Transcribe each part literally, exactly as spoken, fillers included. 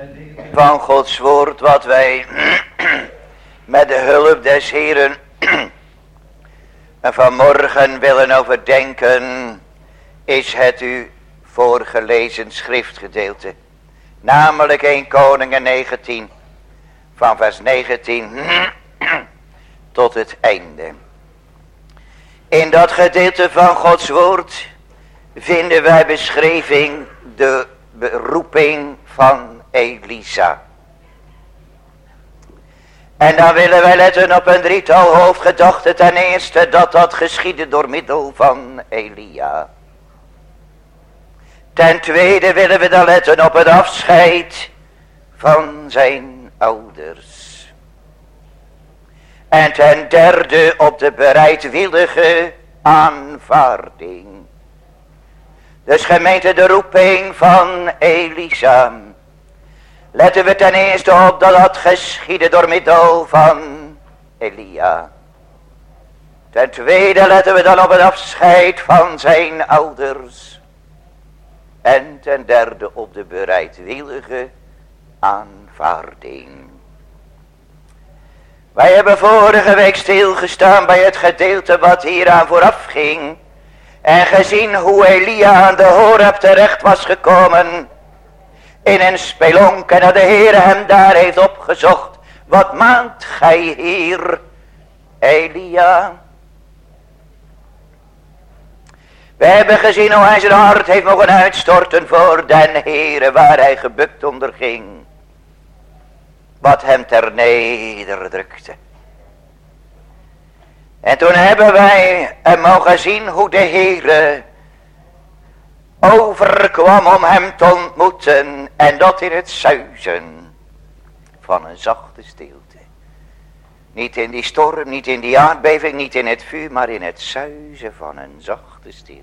Van Gods woord wat wij met de hulp des Heeren vanmorgen willen overdenken, is het u voorgelezen schriftgedeelte. Namelijk eerste Koningen negentien, van vers negentien tot het einde. In dat gedeelte van Gods woord vinden wij beschrijving de beroeping van Elisa. En dan willen wij letten op een drietal hoofdgedachten. Ten eerste dat dat geschiedde door middel van Elia. Ten tweede willen we dan letten op het afscheid van zijn ouders. En ten derde op de bereidwillige aanvaarding. Dus gemeente, de roeping van Elisa. Letten we ten eerste op dat dat geschiedde door middel van Elia. Ten tweede letten we dan op het afscheid van zijn ouders. En ten derde op de bereidwillige aanvaarding. Wij hebben vorige week stilgestaan bij het gedeelte wat hieraan vooraf ging. En gezien hoe Elia aan de Horeb terecht was gekomen. In een spelonk en dat de Heer hem daar heeft opgezocht. Wat maakt gij hier, Elia? We hebben gezien hoe hij zijn hart heeft mogen uitstorten voor den Heere, waar hij gebukt onder ging. Wat hem ter neder drukte. En toen hebben wij hem mogen zien hoe de Heere overkwam om hem te ontmoeten. En dat in het suizen van een zachte stilte. Niet in die storm, niet in die aardbeving, niet in het vuur, maar in het suizen van een zachte stilte.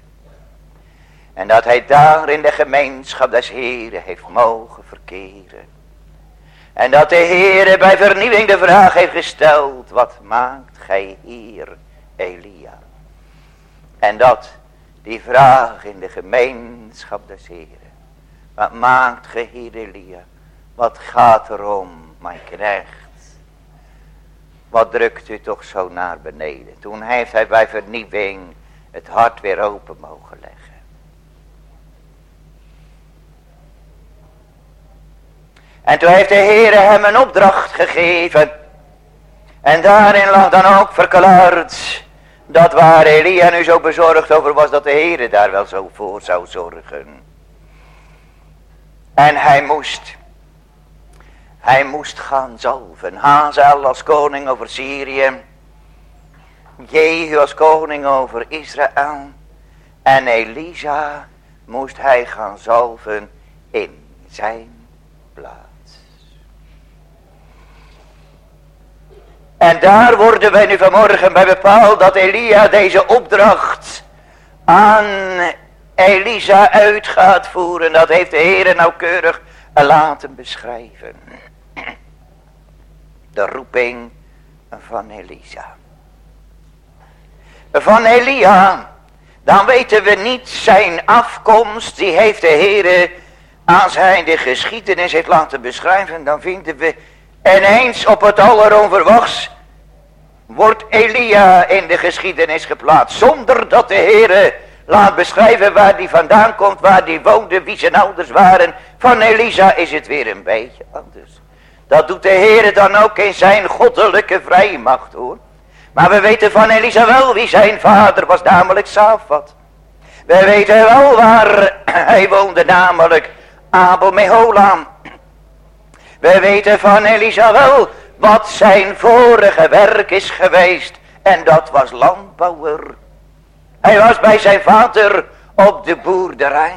En dat hij daar in de gemeenschap des Heeren heeft mogen verkeren. En dat de Heere bij vernieuwing de vraag heeft gesteld. Wat maakt gij hier, Elia? En dat die vraag in de gemeenschap des Heeren. Wat maakt gij hier, Elia? Wat gaat er om, mijn knecht? Wat drukt u toch zo naar beneden? Toen heeft hij bij vernieuwing het hart weer open mogen leggen. En toen heeft de Heere hem een opdracht gegeven. En daarin lag dan ook verklaard. Dat waar Elia nu zo bezorgd over was. Dat de Heere daar wel zo voor zou zorgen. En hij moest. Hij moest gaan zalven. Hazael als koning over Syrië. Jehu als koning over Israël. En Elisa moest hij gaan zalven in zijn plaats. En daar worden wij nu vanmorgen bij bepaald dat Elia deze opdracht aan Elisa uit gaat voeren. Dat heeft de Heer nauwkeurig laten beschrijven. De roeping van Elisa. Van Elia, dan weten we niet zijn afkomst. Die heeft de Heer, als hij de geschiedenis heeft laten beschrijven, dan vinden we ineens op het alleronverwachts wordt Elia in de geschiedenis geplaatst. Zonder dat de Heer laat beschrijven waar die vandaan komt, waar die woonde, wie zijn ouders waren. Van Elisa is het weer een beetje anders. Dat doet de Heer dan ook in zijn goddelijke vrijmacht, hoor. Maar we weten van Elisa wel wie zijn vader was, namelijk Safat. We weten wel waar hij woonde, namelijk Abel Mehola. We weten van Elisa wel wat zijn vorige werk is geweest. En dat was landbouwer. Hij was bij zijn vader op de boerderij.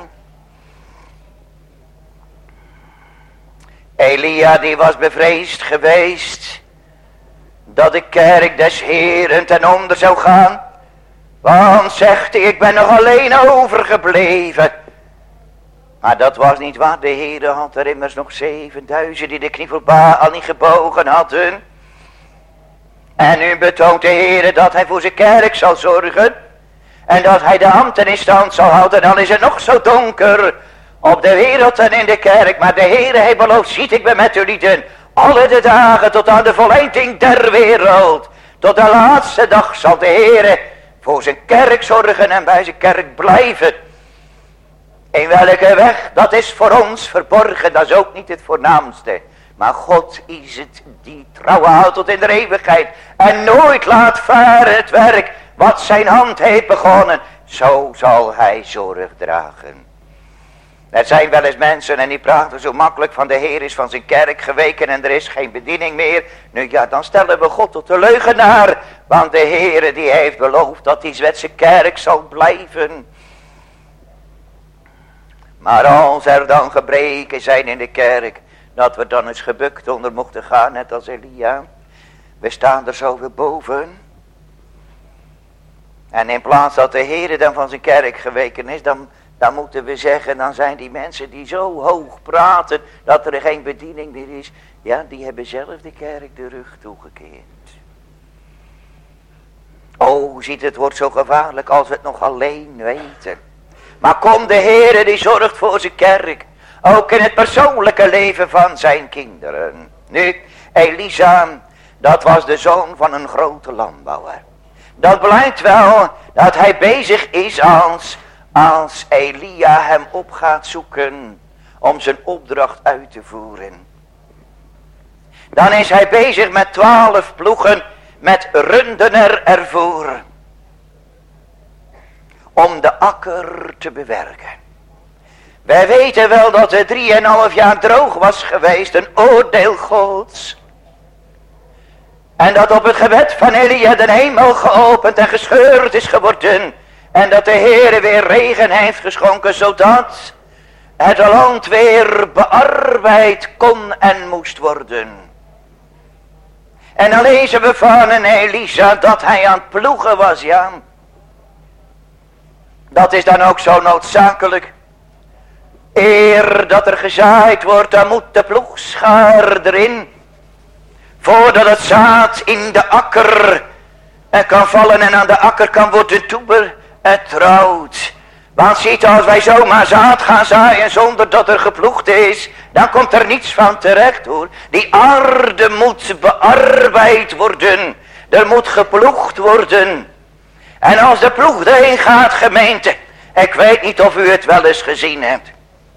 Elia die was bevreesd geweest dat de kerk des Heeren ten onder zou gaan. Want zegt hij, ik ben nog alleen overgebleven. Maar dat was niet waar. De Heer had er immers nog zevenduizend die de knie voor Baal niet gebogen hadden. En nu betoont de Heer dat hij voor zijn kerk zal zorgen. En dat hij de ambten in stand zal houden. Dan is het nog zo donker op de wereld en in de kerk. Maar de Heere heeft beloofd, ziet ik ben met u lieden alle de dagen tot aan de volleinding der wereld. Tot de laatste dag zal de Heere voor zijn kerk zorgen en bij zijn kerk blijven. In welke weg, dat is voor ons verborgen, dat is ook niet het voornaamste. Maar God is het die trouw houdt tot in de eeuwigheid. En nooit laat varen het werk wat zijn hand heeft begonnen. Zo zal hij zorg dragen. Er zijn wel eens mensen en die praten zo makkelijk van de Heer is van zijn kerk geweken en er is geen bediening meer. Nu ja, dan stellen we God tot de leugenaar. Want de Heer die heeft beloofd dat hij met zijn kerk zal blijven. Maar als er dan gebreken zijn in de kerk, dat we dan eens gebukt onder mochten gaan, net als Elia. We staan er zo weer boven. En in plaats dat de Heer dan van zijn kerk geweken is, dan, dan moeten we zeggen, dan zijn die mensen die zo hoog praten, dat er geen bediening meer is. Ja, die hebben zelf de kerk de rug toegekeerd. Oh, ziet het wordt zo gevaarlijk als we het nog alleen weten. Maar kom, de Heere die zorgt voor zijn kerk. Ook in het persoonlijke leven van zijn kinderen. Nu, Elisa, dat was de zoon van een grote landbouwer. Dat blijkt wel dat hij bezig is als, als Elia hem op gaat zoeken om zijn opdracht uit te voeren. Dan is hij bezig met twaalf ploegen met rundener ervoor. Om de akker te bewerken. Wij weten wel dat het drieënhalf jaar droog was geweest, een oordeel Gods. En dat op het gebed van Elia de hemel geopend en gescheurd is geworden. En dat de Heere weer regen heeft geschonken, zodat het land weer bearbeid kon en moest worden. En dan lezen we van een Elisa dat hij aan het ploegen was, ja. Dat is dan ook zo noodzakelijk. Eer dat er gezaaid wordt, dan moet de ploegschaar erin. Voordat het zaad in de akker kan vallen en aan de akker kan worden toegetrouwd. Want ziet, als wij zomaar zaad gaan zaaien zonder dat er geploegd is, dan komt er niets van terecht hoor. Die aarde moet bearbeid worden. Er moet geploegd worden. En als de ploeg erin gaat, gemeente, ik weet niet of u het wel eens gezien hebt.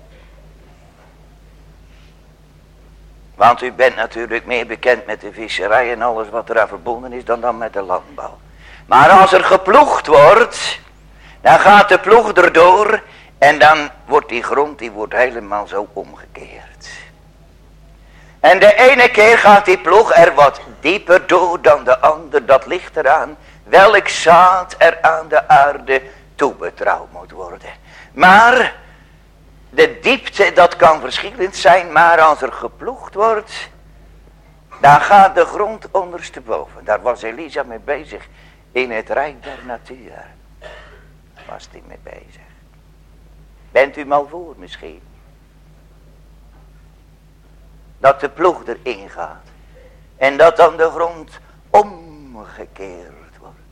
Want u bent natuurlijk meer bekend met de visserij en alles wat eraan verbonden is dan dan met de landbouw. Maar als er geploegd wordt, dan gaat de ploeg erdoor en dan wordt die grond die wordt helemaal zo omgekeerd. En de ene keer gaat die ploeg er wat dieper door dan de ander, dat ligt eraan welk zaad er aan de aarde toebetrouwd moet worden. Maar de diepte, dat kan verschillend zijn, maar als er geploegd wordt, dan gaat de grond ondersteboven. Daar was Elisa mee bezig, in het rijk der natuur. Was hij mee bezig. Bent u mal voor misschien? Dat de ploeg erin gaat. En dat dan de grond omgekeerd wordt.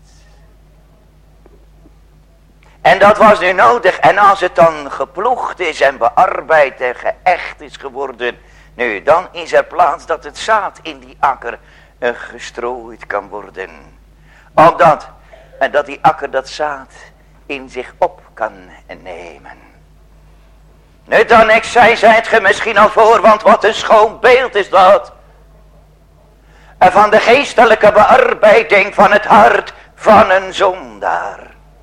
En dat was nu nodig. En als het dan geploegd is en bearbeid en geëcht is geworden. Nu, dan is er plaats dat het zaad in die akker uh, gestrooid kan worden. Opdat, en dat die akker dat zaad in zich op kan nemen. Nu dan, ik zei, zijt ge misschien al voor, want wat een schoon beeld is dat. En van de geestelijke bearbeiding van het hart van een zondaar.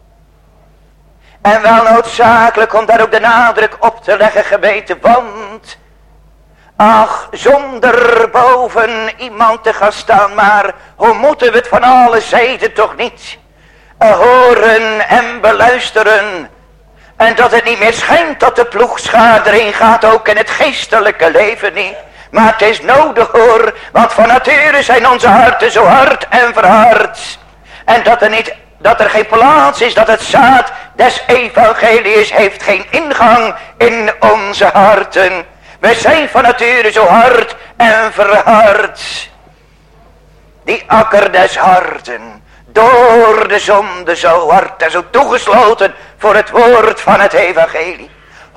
En wel noodzakelijk om daar ook de nadruk op te leggen, geweten, want ach, zonder boven iemand te gaan staan, maar hoe moeten we het van alle zijden toch niet horen en beluisteren. En dat het niet meer schijnt dat de ploegschaar erin gaat, ook in het geestelijke leven niet. Maar het is nodig hoor, want van nature zijn onze harten zo hard en verhard. En dat er, niet, dat er geen plaats is, dat het zaad des evangelies heeft geen ingang in onze harten. We zijn van nature zo hard en verhard. Die akker des harten, door de zonde zo hard en zo toegesloten voor het woord van het evangelie.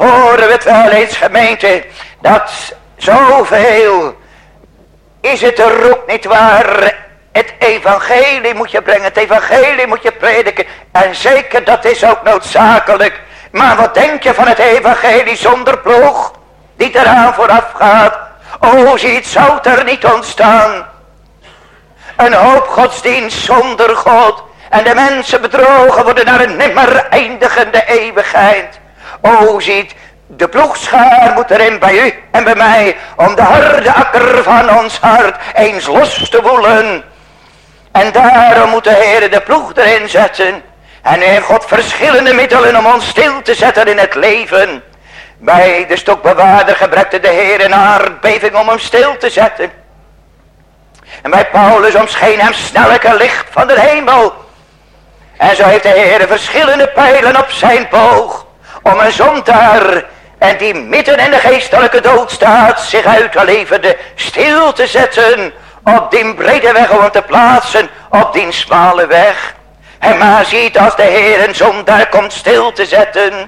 Horen we het wel eens, gemeente, dat zoveel is het er ook niet waar. Het evangelie moet je brengen, het evangelie moet je prediken. En zeker, dat is ook noodzakelijk. Maar wat denk je van het evangelie zonder ploeg, die eraan vooraf gaat? O, ziet, zou het er niet ontstaan. Een hoop godsdienst zonder God. En de mensen bedrogen worden naar een nimmer eindigende eeuwigheid. O, ziet, de ploegschaar moet erin bij u en bij mij, om de harde akker van ons hart eens los te woelen. En daarom moet de Heer de ploeg erin zetten. En nu heeft God verschillende middelen om ons stil te zetten in het leven. Bij de stokbewaarder gebruikte de Heer een aardbeving om hem stil te zetten. En bij Paulus omscheen hem snellijke licht van de hemel. En zo heeft de Heer verschillende pijlen op zijn boog, om een zondaar, en die midden in de geestelijke dood staat, zich uit te leverde, stil te zetten op die brede weg, om hem te plaatsen op die smale weg. En maar ziet, als de Heer een zondaar komt stil te zetten,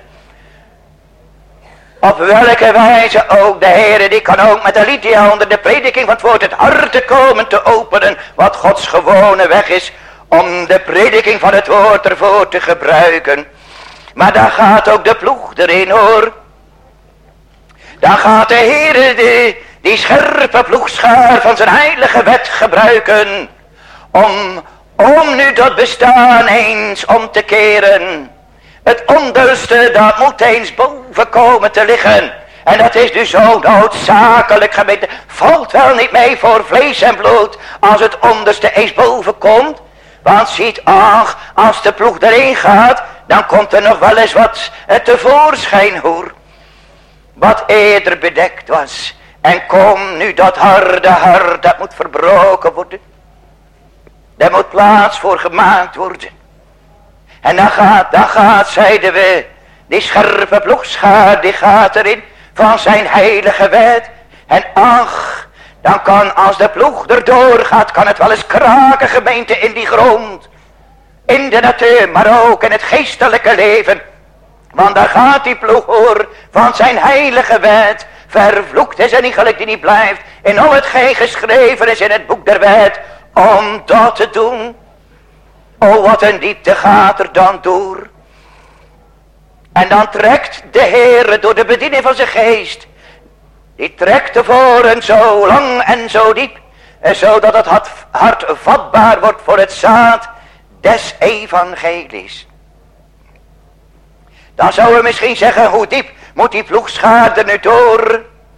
op welke wijze ook de Heer, die kan ook met de Lydia onder de prediking van het woord het hart te komen te openen, wat Gods gewone weg is, om de prediking van het woord ervoor te gebruiken. Maar daar gaat ook de ploeg erin, hoor. Daar gaat de Heer die, die scherpe ploegschaar van zijn heilige wet gebruiken, om, om nu dat bestaan eens om te keren. Het onderste, dat moet eens boven komen te liggen. En dat is dus zo noodzakelijk, gemeente. Valt wel niet mee voor vlees en bloed, als het onderste eens boven komt. Want ziet, ach, als de ploeg erin gaat, dan komt er nog wel eens wat tevoorschijn, hoor. Wat eerder bedekt was. En kom nu, dat harde hart, dat moet verbroken worden. Daar moet plaats voor gemaakt worden. En dan gaat, dan gaat, zeiden we, die scherpe ploegschaar, die gaat erin van zijn heilige wet. En ach, dan kan, als de ploeg erdoor gaat, kan het wel eens kraken, gemeente, in die grond. In de natuur, maar ook in het geestelijke leven. Want daar gaat die ploeg, hoor, van zijn heilige wet. Vervloekt is en iegelijk die niet blijft in al hetgeen geschreven is in het boek der wet, om dat te doen. O, wat een diepte gaat er dan door. En dan trekt de Heer door de bediening van zijn geest, die trekt tevoren zo lang en zo diep, en zodat het hart vatbaar wordt voor het zaad des evangelies. Dan zouden we misschien zeggen, hoe diep moet die ploegschaar er nu door?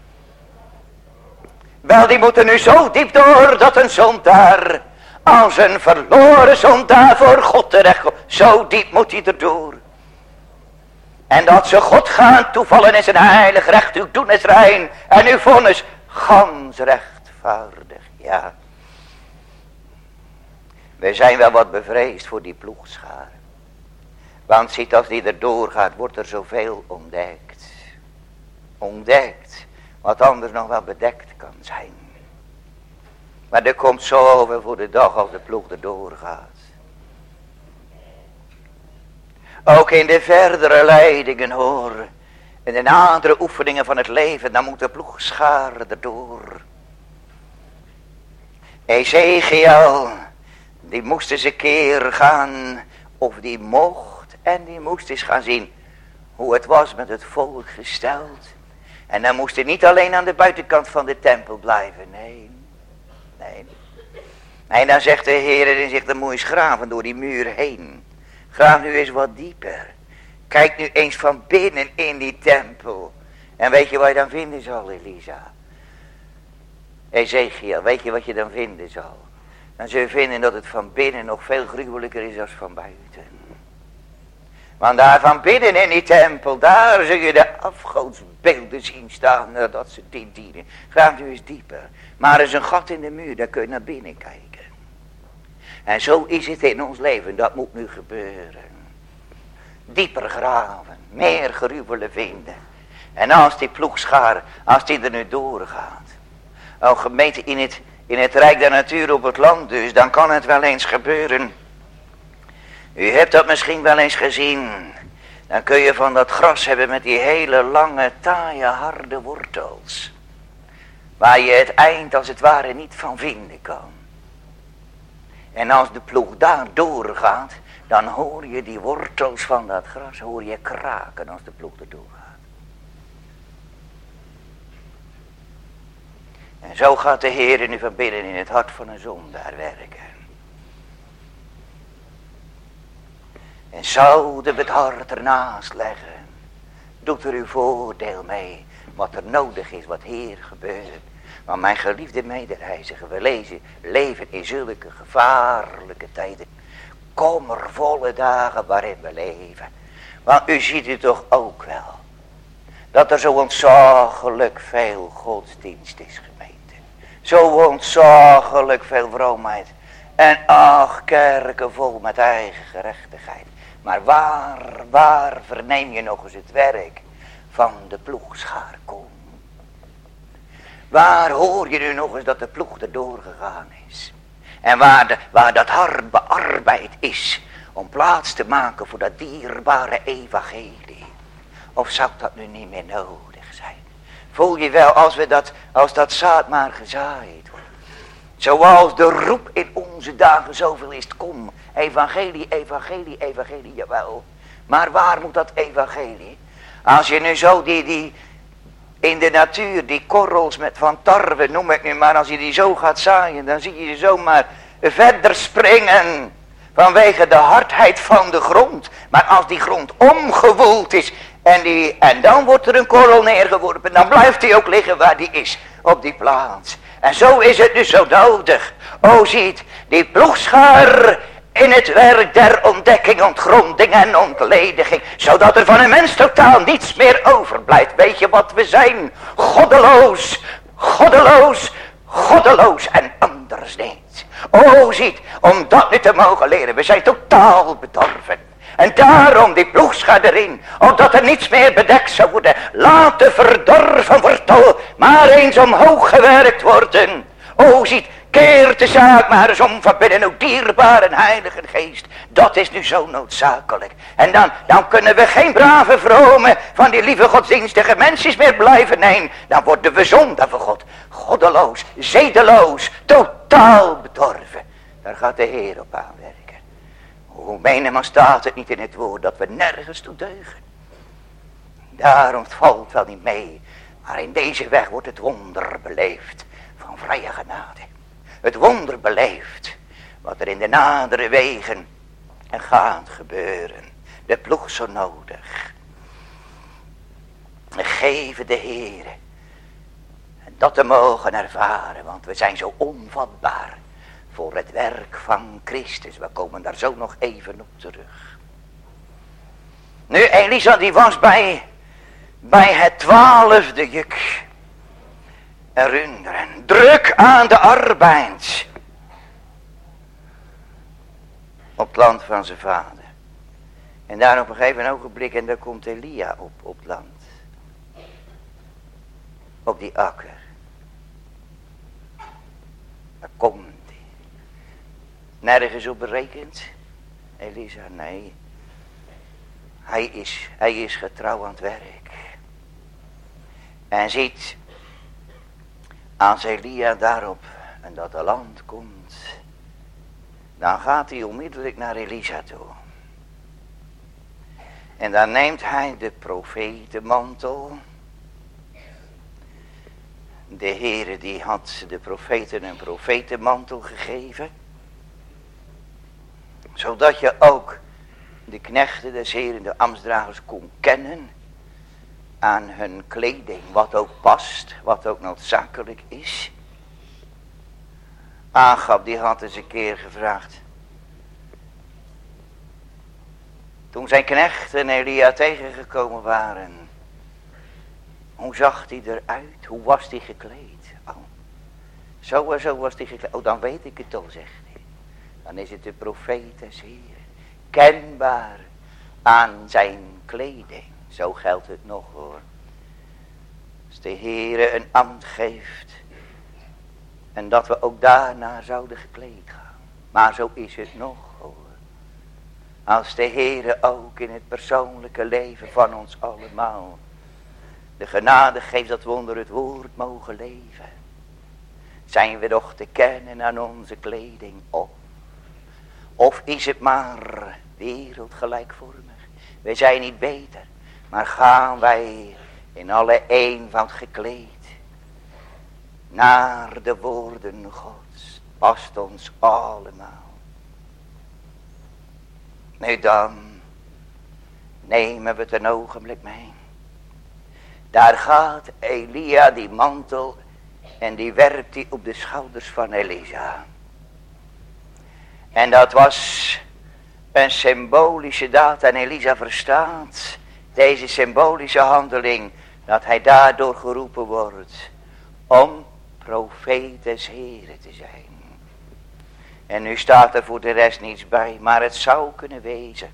Wel, die moet er nu zo diep door, dat een zondaar, als een verloren zondaar voor God terechtkomt. Zo diep moet hij erdoor. En dat ze God gaan toevallen in zijn heilig recht. Uw doen is rein en uw vonnis gans rechtvaardig. Ja. We zijn wel wat bevreesd voor die ploegschaar. Want ziet, als die erdoor gaat, wordt er zoveel ontdekt. Ontdekt. Wat anders nog wel bedekt kan zijn. Maar er komt zoveel voor de dag als de ploeg erdoor gaat. Ook in de verdere leidingen, hoor. In de nadere oefeningen van het leven, dan moet de ploegschaar erdoor. Ezekiel, die moest eens een keer gaan, of die mocht, en die moest eens gaan zien hoe het was met het volk gesteld. En dan moest hij niet alleen aan de buitenkant van de tempel blijven, nee. Nee. En dan zegt de Heer, en zegt, dan moet je eens graven door die muur heen. Graaf nu eens wat dieper. Kijk nu eens van binnen in die tempel. En weet je wat je dan vinden zal, Elisa? Ezekiel, weet je wat je dan vinden zal? Dan zul je vinden dat het van binnen nog veel gruwelijker is dan van buiten. Want daar van binnen in die tempel, daar zul je de afgodsbeelden zien staan, dat ze dit dienen. Graaf nu eens dieper. Maar er is een gat in de muur, daar kun je naar binnen kijken. En zo is het in ons leven, dat moet nu gebeuren. Dieper graven, meer gruwelen vinden. En als die ploegschaar, als die er nu doorgaat. Oh gemeente, in het, in het rijk der natuur op het land dus, dan kan het wel eens gebeuren. U hebt dat misschien wel eens gezien. Dan kun je van dat gras hebben met die hele lange, taaie, harde wortels. Waar je het eind als het ware niet van vinden kan. En als de ploeg daar doorgaat, dan hoor je die wortels van dat gras, hoor je kraken als de ploeg er doorgaat. En zo gaat de Heer nu van binnen in het hart van een zondaar werken. En zou het hart ernaast leggen, doet er uw voordeel mee, wat er nodig is, wat hier gebeurt. Want mijn geliefde medereiziger, we lezen, leven in zulke gevaarlijke tijden, kommervolle dagen waarin we leven. Want u ziet het toch ook wel, dat er zo ontzaglijk veel godsdienst is, gemeente. Zo ontzaglijk veel vroomheid. En ach, kerken vol met eigen gerechtigheid. Maar waar, waar verneem je nog eens het werk van de ploegschaar komen? Waar hoor je nu nog eens dat de ploeg erdoor gegaan is? En waar, de, waar dat hard bearbeid is om plaats te maken voor dat dierbare evangelie. Of zou dat nu niet meer nodig zijn? Voel je wel als, we dat, als dat zaad maar gezaaid wordt. Zoals de roep in onze dagen zoveel is, kom, evangelie, evangelie, evangelie, jawel. Maar waar moet dat evangelie? Als je nu zo die, die in de natuur, die korrels met van tarwe, noem ik nu maar, als je die zo gaat zaaien, dan zie je ze zomaar verder springen. Vanwege de hardheid van de grond. Maar als die grond omgewoeld is en, die, en dan wordt er een korrel neergeworpen, dan blijft die ook liggen waar die is, op die plaats. En zo is het dus zo nodig. O ziet, die ploegschaar in het werk der ontdekking, ontgronding en ontlediging. Zodat er van een mens totaal niets meer overblijft. Weet je wat we zijn? Goddeloos, goddeloos, goddeloos en anders niet. O ziet, om dat nu te mogen leren, we zijn totaal bedorven. En daarom die ploegschaar erin, opdat er niets meer bedekt zou worden. Laat de verdorven wortel maar eens omhoog gewerkt worden. O ziet, keer de zaak maar eens om van binnen, ook dierbaar en heilige geest. Dat is nu zo noodzakelijk. En dan, dan kunnen we geen brave vrome van die lieve godsdienstige mensjes meer blijven. Nee, dan worden we zondaar voor God. Goddeloos, zedeloos, totaal bedorven. Daar gaat de Heer op aanwerken. Hoe menigmaal staat het niet in het woord dat we nergens toe deugen. Daarom valt wel niet mee. Maar in deze weg wordt het wonder beleefd van vrije genade. Het wonder beleefd wat er in de nadere wegen gaat gebeuren. De ploeg zo nodig. Geven de Heere. En dat te mogen ervaren. Want we zijn zo onvatbaar voor het werk van Christus. We komen daar zo nog even op terug. Nu, Elisa die was bij, bij het twaalfde juk. En runderen. Druk aan de arbeid. Op het land van zijn vader. En daar op een gegeven ogenblik, en daar komt Elia op, op het land. Op die akker. Daar komt hij. Nergens op berekend. Elisa, nee. Hij is, hij is getrouw aan het werk. En ziet, als Elia daarop en dat de land komt, dan gaat hij onmiddellijk naar Elisa toe. En dan neemt hij de profetenmantel. De Heere die had de profeten een profetenmantel gegeven. Zodat je ook de knechten des Heeren, de ambtsdragers kon kennen aan hun kleding. Wat ook past, wat ook noodzakelijk is. Agab die had eens een keer gevraagd. Toen zijn knechten Elia tegengekomen waren. Hoe zag hij eruit? Hoe was hij gekleed? Oh, zo en zo was hij gekleed. Oh, dan weet ik het al, zegt hij. Dan is het de profeet des Heeren. Kenbaar aan zijn kleding. Zo geldt het nog hoor. Als de Heere een ambt geeft. En dat we ook daarna zouden gekleed gaan. Maar zo is het nog hoor. Als de Heere ook in het persoonlijke leven van ons allemaal de genade geeft dat we onder het woord mogen leven. Zijn we toch te kennen aan onze kleding? Of, of is het maar wereldgelijkvormig? Wij zijn niet beter, maar gaan wij in alle eenvoud gekleed naar de woorden Gods. Past ons allemaal. Nu dan nemen we het een ogenblik mee. Daar gaat Elia die mantel en die werpt die op de schouders van Elisa. En dat was een symbolische daad en Elisa verstaat deze symbolische handeling, dat hij daardoor geroepen wordt om profeet des Heren te zijn. En nu staat er voor de rest niets bij, maar het zou kunnen wezen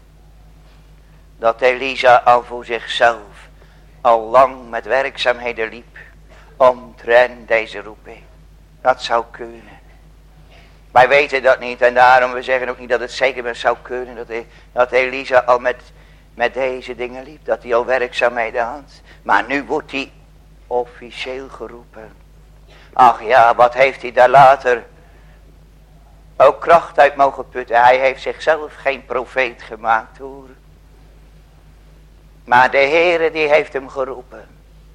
dat Elisa al voor zichzelf al lang met werkzaamheden liep omtrent deze roeping. Dat zou kunnen. Wij weten dat niet en daarom we zeggen ook niet dat het zeker zou kunnen dat, dat Elisa al met, met deze dingen liep. Dat hij al werkzaamheden had. Maar nu wordt hij officieel geroepen. Ach ja, wat heeft hij daar later ook kracht uit mogen putten. Hij heeft zichzelf geen profeet gemaakt hoor. Maar de Heere die heeft hem geroepen.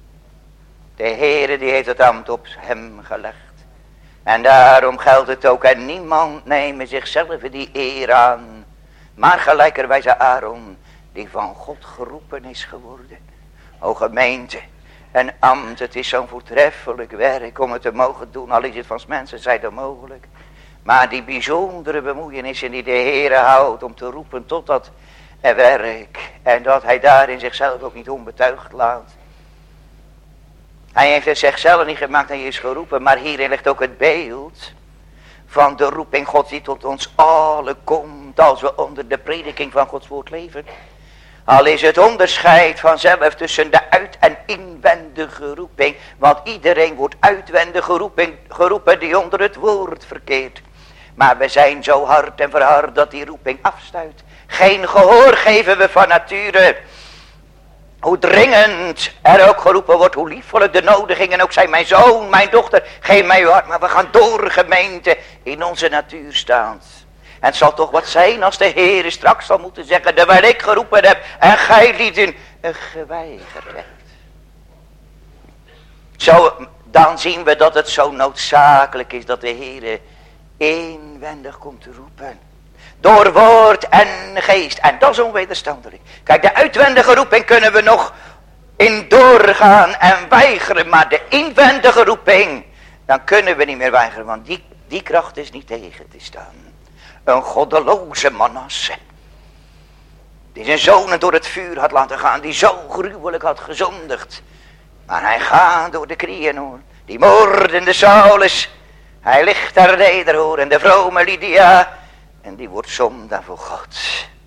De Heere die heeft het ambt op hem gelegd. En daarom geldt het ook. En niemand neemt zichzelf die eer aan. Maar gelijkerwijze Aaron. Die van God geroepen is geworden. O gemeente. Een ambt. Het is zo'n voortreffelijk werk. Om het te mogen doen. Al is het van mensen zijde mogelijk. Maar die bijzondere bemoeienissen die de Heere houdt. Om te roepen tot dat werk. En dat hij daarin zichzelf ook niet onbetuigd laat. Hij heeft het zichzelf niet gemaakt, hij is geroepen. Maar hierin ligt ook het beeld van de roeping Gods die tot ons allen komt. Als we onder de prediking van Gods woord leven. Al is het onderscheid vanzelf tussen de uit- en inwendige roeping. Want iedereen wordt uitwendig geroepen, geroepen die onder het woord verkeert. Maar we zijn zo hard en verhard dat die roeping afstuit. Geen gehoor geven we van nature. Hoe dringend er ook geroepen wordt, hoe liefelijk de nodigingen ook zijn. Mijn zoon, mijn dochter, geef mij uw hart. Maar we gaan door gemeente in onze natuur staan. En het zal toch wat zijn als de Heer straks zal moeten zeggen. Terwijl ik geroepen heb en gij lieden geweigerd hebt. Zo, dan zien we dat het zo noodzakelijk is dat de Heer inwendig komt te roepen. Door woord en geest. En dat is onwederstandelijk. Kijk, de uitwendige roeping kunnen we nog in doorgaan en weigeren. Maar de inwendige roeping, dan kunnen we niet meer weigeren. Want die, die kracht is niet tegen te staan. Een goddeloze Manasse. Die zijn zonen door het vuur had laten gaan. Die zo gruwelijk had gezondigd. Maar hij gaat door de krieën hoor. Die moordende Saulus. Hij ligt daar neder hoor. En de vrome Lydia. En die wordt zondaar voor God.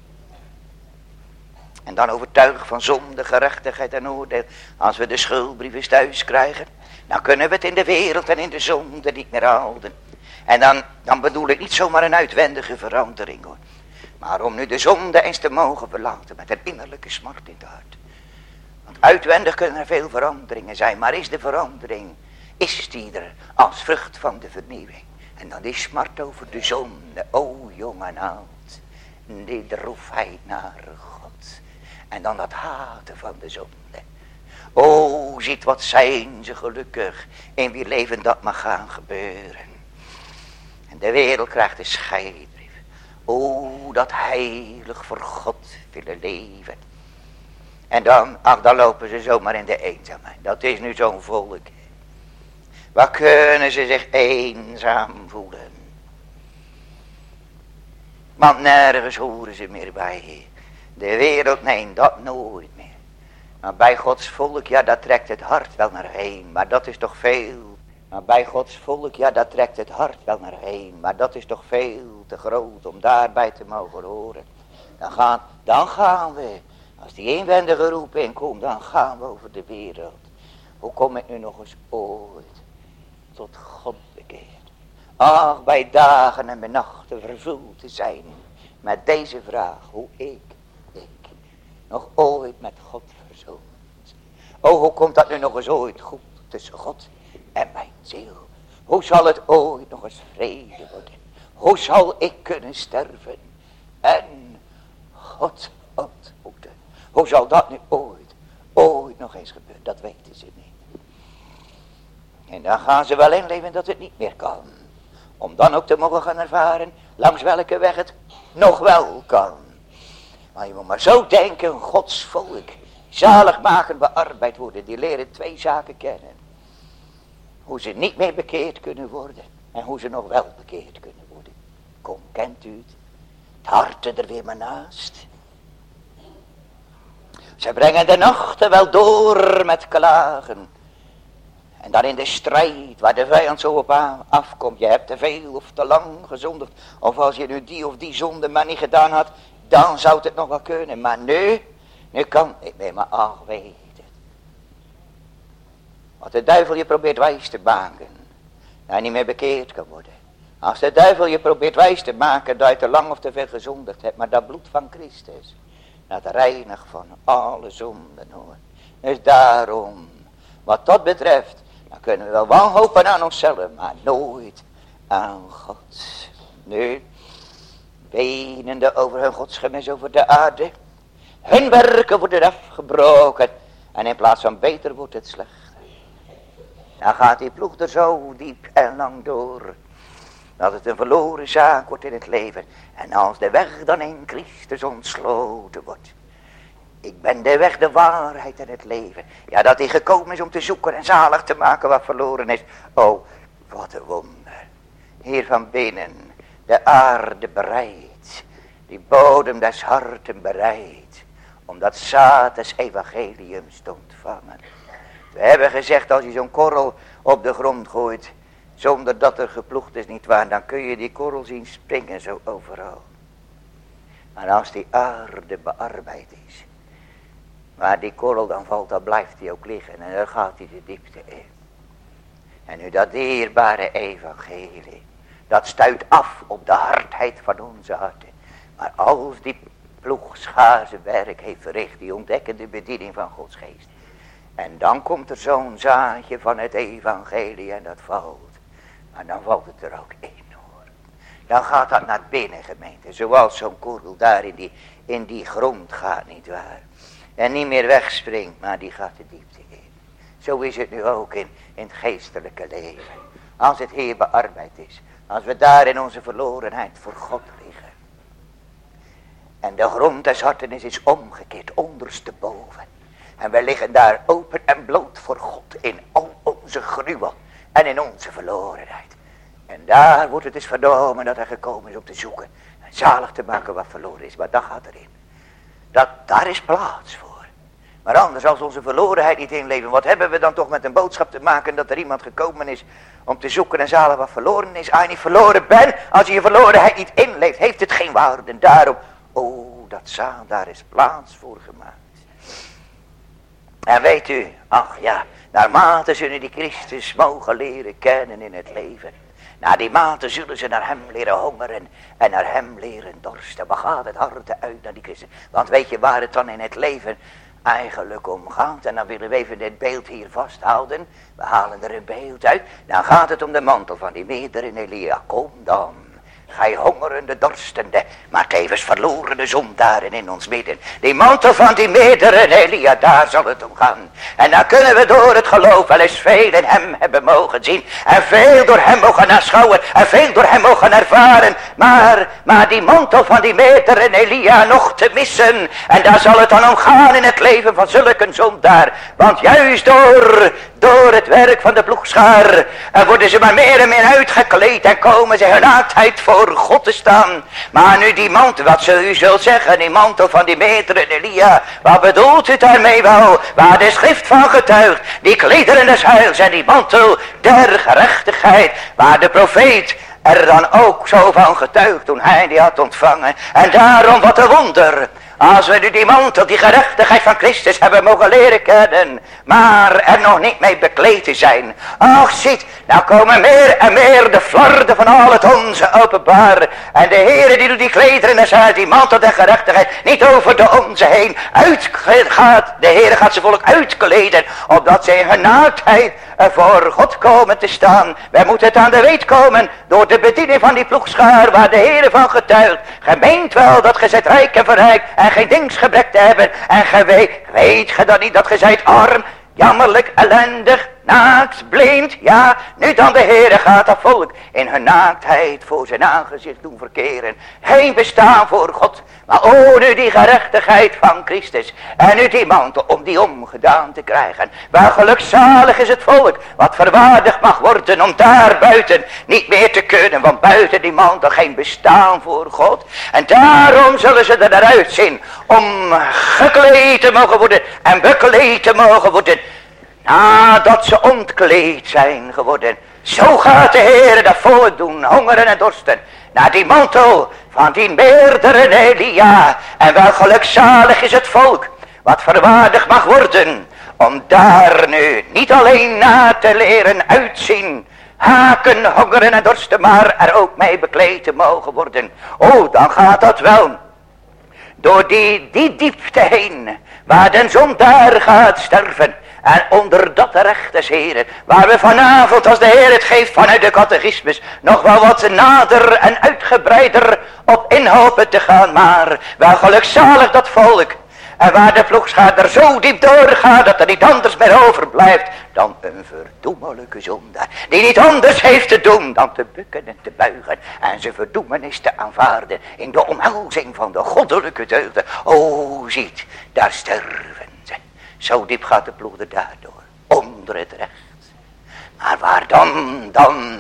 En dan overtuigd van zonde, gerechtigheid en oordeel. Als we de schuldbrieven thuis krijgen. Dan kunnen we het in de wereld en in de zonde niet meer houden. En dan, dan bedoel ik niet zomaar een uitwendige verandering hoor. Maar om nu de zonde eens te mogen verlaten met een innerlijke smart in het hart. Want uitwendig kunnen er veel veranderingen zijn. Maar is de verandering, is die er als vrucht van de vernieuwing. En dan die smart over de zonde. O jong en oud. Die droefheid naar God. En dan dat haten van de zonde. O ziet wat zijn ze gelukkig. In wie leven dat mag gaan gebeuren. En de wereld krijgt een scheidbrief. O dat heilig voor God willen leven. En dan, ach dan lopen ze zomaar in de eenzaamheid. Dat is nu zo'n volk. Waar kunnen ze zich eenzaam voelen? Want nergens horen ze meer bij. De wereld, nee, dat nooit meer. Maar bij Gods volk, ja, dat trekt het hart wel naar heen. Maar dat is toch veel. Maar bij Gods volk, ja, dat trekt het hart wel naar heen. Maar dat is toch veel te groot om daarbij te mogen horen. Dan gaan, dan gaan we. Als die inwendige roeping komt, dan gaan we over de wereld. Hoe kom ik nu nog eens ooit tot God bekeerd? Ach, bij dagen en bij nachten vervuld te zijn met deze vraag. Hoe ik, ik, nog ooit met God verzoend. O, hoe komt dat nu nog eens ooit goed tussen God en mijn ziel? Hoe zal het ooit nog eens vrede worden? Hoe zal ik kunnen sterven en God ontmoeten? Hoe zal dat nu ooit, ooit nog eens gebeuren? Dat weten ze niet. En dan gaan ze wel inleven dat het niet meer kan. Om dan ook te mogen gaan ervaren langs welke weg het nog wel kan. Maar je moet maar zo denken, Gods volk, zalig maken, bearbeid worden. Die leren twee zaken kennen. Hoe ze niet meer bekeerd kunnen worden. En hoe ze nog wel bekeerd kunnen worden. Kom, kent u het? Het hart er weer maar naast. Ze brengen de nachten wel door met klagen. En dan in de strijd waar de vijand zo op afkomt. Je hebt te veel of te lang gezondigd. Of als je nu die of die zonde maar niet gedaan had. Dan zou het nog wel kunnen. Maar nu, nu kan ik meer. Maar ach, weet het. Wat de duivel je probeert wijs te maken. Dat je niet meer bekeerd kan worden. Als de duivel je probeert wijs te maken dat je te lang of te veel gezondigd hebt. Maar dat bloed van Christus. Dat reinigt van alle zonden hoor. Dus daarom. Wat dat betreft. Dan kunnen we wel wanhopen aan onszelf. Maar nooit aan God. Nu. Wenende over hun godsgemis over de aarde. Hun werken worden afgebroken. En in plaats van beter wordt het slecht. Dan gaat die ploeg er zo diep en lang door. Dat het een verloren zaak wordt in het leven. En als de weg dan in Christus ontsloten wordt. Ik ben de weg, de waarheid en het leven. Ja, dat hij gekomen is om te zoeken en zalig te maken wat verloren is. Oh, wat een wonder. Hier van binnen, de aarde bereid. Die bodem des harten bereid. Om dat zaad des evangeliums te ontvangen. We hebben gezegd, als je zo'n korrel op de grond gooit, zonder dat er geploegd is, nietwaar, dan kun je die korrel zien springen zo overal. Maar als die aarde bearbeid is, waar die korrel dan valt, dan blijft hij ook liggen en dan gaat hij de diepte in. En nu dat dierbare evangelie, dat stuit af op de hardheid van onze harten. Maar als die ploeg schaarse werk heeft verricht, die ontdekkende bediening van Gods geest. En dan komt er zo'n zaadje van het evangelie en dat valt. Maar dan valt het er ook in hoor. Dan gaat dat naar binnen gemeente. Zoals zo'n korrel daar in die, in die grond gaat nietwaar. En niet meer wegspringt, maar die gaat de diepte in. Zo is het nu ook in, in het geestelijke leven. Als het hier bearbeid is. Als we daar in onze verlorenheid voor God liggen. En de grond des harten is omgekeerd ondersteboven. En wij liggen daar open en bloot voor God in al onze gruwel en in onze verlorenheid. En daar wordt het dus vernomen dat hij gekomen is om te zoeken en zalig te maken wat verloren is. Maar dat gaat erin. Dat, daar is plaats voor. Maar anders als onze verlorenheid niet inleven, wat hebben we dan toch met een boodschap te maken dat er iemand gekomen is om te zoeken en zalig wat verloren is. Als je niet verloren bent, als je je verlorenheid niet inleeft, heeft het geen waarde. En daarom, oh dat zaal, daar is plaats voor gemaakt. En weet u, ach ja, naarmate zullen die Christus mogen leren kennen in het leven. Naar die mate zullen ze naar hem leren hongeren en naar hem leren dorsten. Waar gaat het hart uit naar die Christus? Want weet je waar het dan in het leven eigenlijk om gaat? En dan willen we even dit beeld hier vasthouden. We halen er een beeld uit. Dan gaat het om de mantel van die meerdere Elia. Kom dan. Gij hongerende, dorstende, maar tevens verlorene zondaren in ons midden. Die mantel van die meerdere Elia, daar zal het om gaan. En dan kunnen we door het geloof wel eens veel in hem hebben mogen zien. En veel door hem mogen aanschouwen. En veel door hem mogen ervaren. Maar, maar die mantel van die meerdere Elia nog te missen. En daar zal het dan om gaan in het leven van zulke een zondaar. Want juist door, door het werk van de ploegschaar. En worden ze maar meer en meer uitgekleed. En komen ze hun naaktheid voor God te staan. Maar nu die mantel, wat zul u zult zeggen, die mantel van die meerdere Elia, wat bedoelt u daarmee wel? Waar de schrift van getuigt, die klederen des heils en die mantel der gerechtigheid, waar de profeet er dan ook zo van getuigt toen hij die had ontvangen. En daarom wat een wonder, Als we nu die mantel, die gerechtigheid van Christus hebben mogen leren kennen, maar er nog niet mee bekleed te zijn. Ach, ziet, nou komen meer en meer de flarden van al het onze openbaar. En de Heere die doet die klederen en zij die mantel der gerechtigheid niet over de onze heen uitgaat. De Heere gaat zijn volk uitkleden, opdat zij in hun naaktheid voor God komen te staan. Wij moeten het aan de weet komen door de bediening van die ploegschaar waar de Heere van getuigt. Ge meent wel dat ge zijt rijk en verrijkt en geen dingsgebrek te hebben. En ge weet, weet ge dan niet dat ge zijt arm, jammerlijk, ellendig, naakt, blind. Ja, nu dan de Heere gaat dat volk in hun naaktheid voor zijn aangezicht doen verkeren. Geen bestaan voor God, maar o nu die gerechtigheid van Christus. En nu die mantel om die omgedaan te krijgen. Waar gelukzalig is het volk wat verwaardigd mag worden om daar buiten niet meer te kunnen. Want buiten die mantel geen bestaan voor God. En daarom zullen ze er naar uitzien om gekleed te mogen worden en bekleed te mogen worden. Nadat ze ontkleed zijn geworden. Zo gaat de Heer dat volk doen, hongeren en dorsten. Naar die mantel van die meerdere Elia. En wel gelukzalig is het volk wat verwaardigd mag worden. Om daar nu niet alleen na te leren uitzien. Haken, hongeren en dorsten, maar er ook mee bekleed te mogen worden. Oh, dan gaat dat wel. Door die, die diepte heen, waar den zondaar gaat sterven. En onder dat recht des Heren, waar we vanavond als de Heer het geeft vanuit de catechismus, nog wel wat nader en uitgebreider op inhopen te gaan. Maar wel gelukzalig dat volk. En waar de ploegschaar er zo diep doorgaat dat er niet anders meer overblijft dan een verdoemelijke zondaar. Die niet anders heeft te doen dan te bukken en te buigen. En zijn verdoemenis te aanvaarden in de omhelzing van de goddelijke deugden. O, ziet, daar sterven ze. Zo diep gaat de ploeg er daardoor. Onder het recht. Maar waar dan, dan,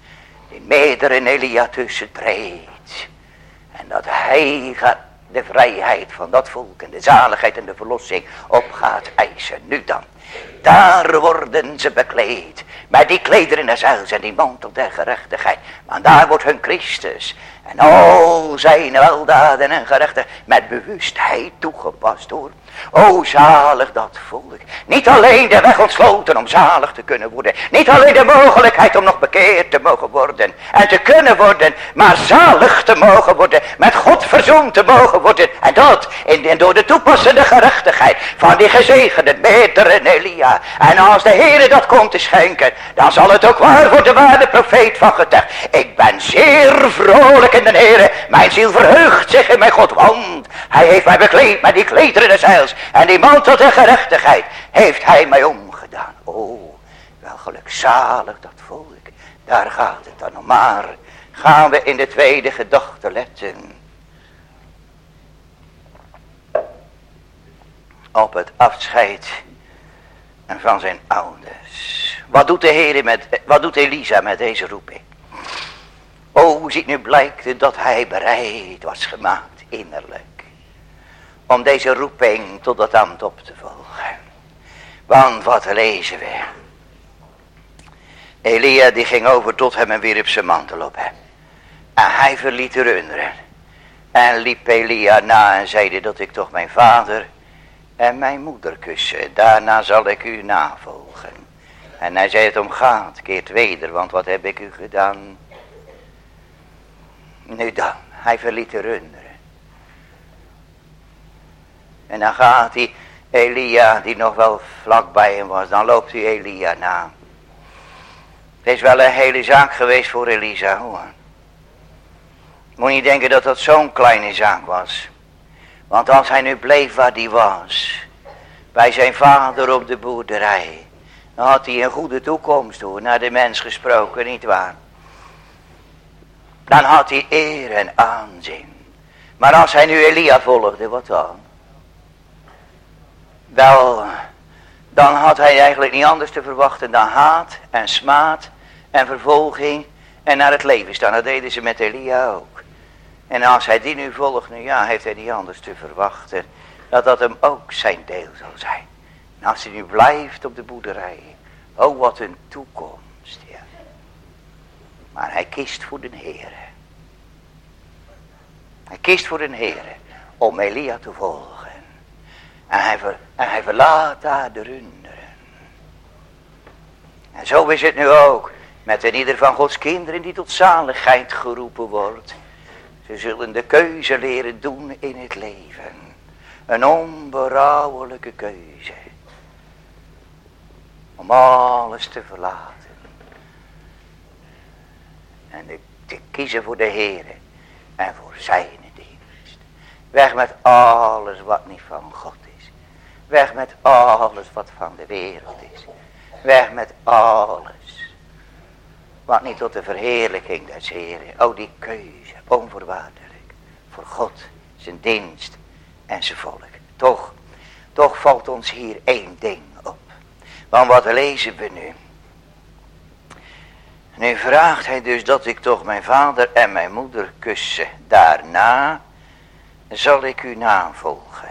die meerdere Elia tussen treedt. En dat hij gaat de vrijheid van dat volk en de zaligheid en de verlossing op gaat eisen. Nu dan, daar worden ze bekleed met die klederen des heils en die mantel der gerechtigheid. Want daar wordt hun Christus en al zijn weldaden en gerechtigheid met bewustheid toegepast hoor. O zalig dat volk. Niet alleen de weg ontsloten om zalig te kunnen worden. Niet alleen de mogelijkheid om nog bekeerd te mogen worden. En te kunnen worden. Maar zalig te mogen worden. Met God verzoend te mogen worden. En dat in, in, door de toepassende gerechtigheid van die gezegende meerdere Elia. En als de Heer dat komt te schenken. Dan zal het ook waar worden waar de profeet van getuigt. Ik ben zeer vrolijk in de Heer. Mijn ziel verheugt zich in mijn God. Want hij heeft mij bekleed met die klederen des heils. En die mantel der gerechtigheid heeft hij mij omgedaan. Oh, wel gelukzalig dat volk. Daar gaat het dan om. Maar gaan we in de tweede gedachte letten. Op het afscheid van zijn ouders. Wat doet de Heer met, wat doet Elisa met deze roeping? Oh, ziet nu blijkt dat hij bereid was gemaakt innerlijk. Om deze roeping tot dat ambt op te volgen. Want wat lezen we? Elia die ging over tot hem en wierp zijn mantel op hem. En hij verliet de runderen. En liep Elia na en zeide dat ik toch mijn vader en mijn moeder kussen. Daarna zal ik u navolgen. En hij zei het omgaat, keert weder, want wat heb ik u gedaan? Nu dan, hij verliet de runderen. En dan gaat hij, Elia die nog wel vlak bij hem was, dan loopt hij Elia na. Het is wel een hele zaak geweest voor Elisa hoor. Moet niet denken dat dat zo'n kleine zaak was. Want als hij nu bleef waar hij was, bij zijn vader op de boerderij, dan had hij een goede toekomst hoor, naar de mens gesproken, nietwaar? Dan had hij eer en aanzien. Maar als hij nu Elia volgde, wat dan? Wel, dan had hij eigenlijk niet anders te verwachten dan haat en smaad en vervolging en naar het leven staan. Dat deden ze met Elia ook. En als hij die nu volgt, nu ja, heeft hij niet anders te verwachten dat dat hem ook zijn deel zal zijn. En als hij nu blijft op de boerderij, oh wat een toekomst, ja. Maar hij kiest voor de Heere. Hij kiest voor de Heere. om Elia te volgen. En hij, ver, en hij verlaat daar de runderen. En zo is het nu ook met een ieder van Gods kinderen die tot zaligheid geroepen wordt. Ze zullen de keuze leren doen in het leven. Een onberouwelijke keuze. Om alles te verlaten. En de, te kiezen voor de Heere. En voor zijn dienst. Weg met alles wat niet van God is. Weg met alles wat van de wereld is. Weg met alles wat niet tot de verheerlijking des Heeren. O, die keuze, onvoorwaardelijk. Voor God, zijn dienst en zijn volk. Toch, toch valt ons hier één ding op. Want wat lezen we nu? Nu vraagt hij dus dat ik toch mijn vader en mijn moeder kussen. Daarna zal ik u navolgen.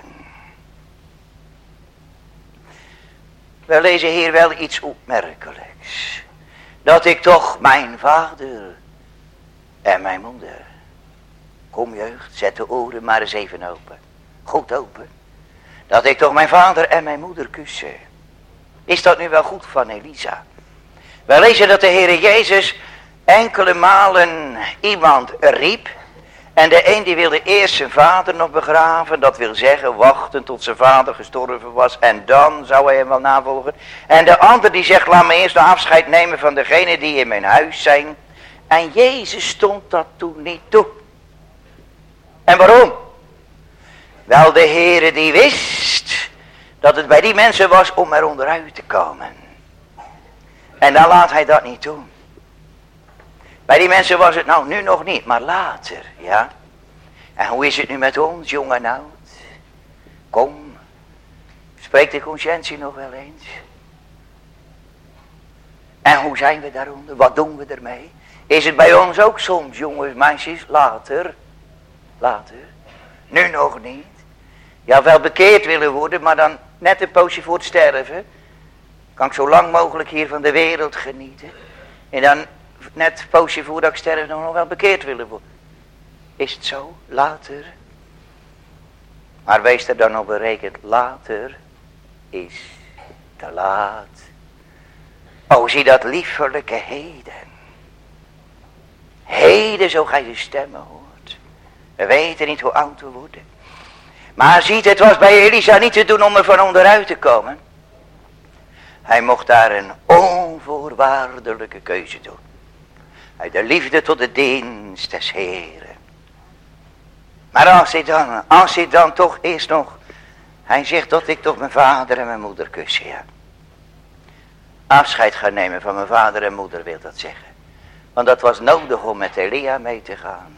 We lezen hier wel iets opmerkelijks. Dat ik toch mijn vader en mijn moeder. Kom jeugd, zet de oren maar eens even open. Goed open. Dat ik toch mijn vader en mijn moeder kussen. Is dat nu wel goed van Elisa? We lezen dat de Heere Jezus enkele malen iemand riep. En de een die wilde eerst zijn vader nog begraven. Dat wil zeggen wachten tot zijn vader gestorven was. En dan zou hij hem wel navolgen. En de ander die zegt laat me eerst de afscheid nemen van degenen die in mijn huis zijn. En Jezus stond dat toen niet toe. En waarom? Wel, de Heere die wist dat het bij die mensen was om er onderuit te komen. En dan laat hij dat niet doen. Bij die mensen was het nou nu nog niet, maar later, ja. En hoe is het nu met ons, jong en oud? Kom, spreekt de conscientie nog wel eens? En hoe zijn we daaronder? Wat doen we ermee? Is het bij ons ook soms, jongens, meisjes, later? Later? Nu nog niet. Ja, wel bekeerd willen worden, maar dan net een poosje voor het sterven. Kan ik zo lang mogelijk hier van de wereld genieten. En dan net een poosje voordat ik sterf nog wel bekeerd willen worden. Is het zo? Later? Maar wees er dan op berekend. Later is te laat. O, zie dat liefelijke heden. Heden zo gij de stemmen hoort. We weten niet hoe oud we worden. Maar ziet, het was bij Elisa niet te doen om er van onderuit te komen. Hij mocht daar een onvoorwaardelijke keuze doen. Uit de liefde tot de dienst des Heeren. Maar als hij dan, als hij dan toch eerst nog, hij zegt dat ik toch mijn vader en mijn moeder kussen, ja. Afscheid gaan nemen van mijn vader en moeder wil dat zeggen. Want dat was nodig om met Elia mee te gaan.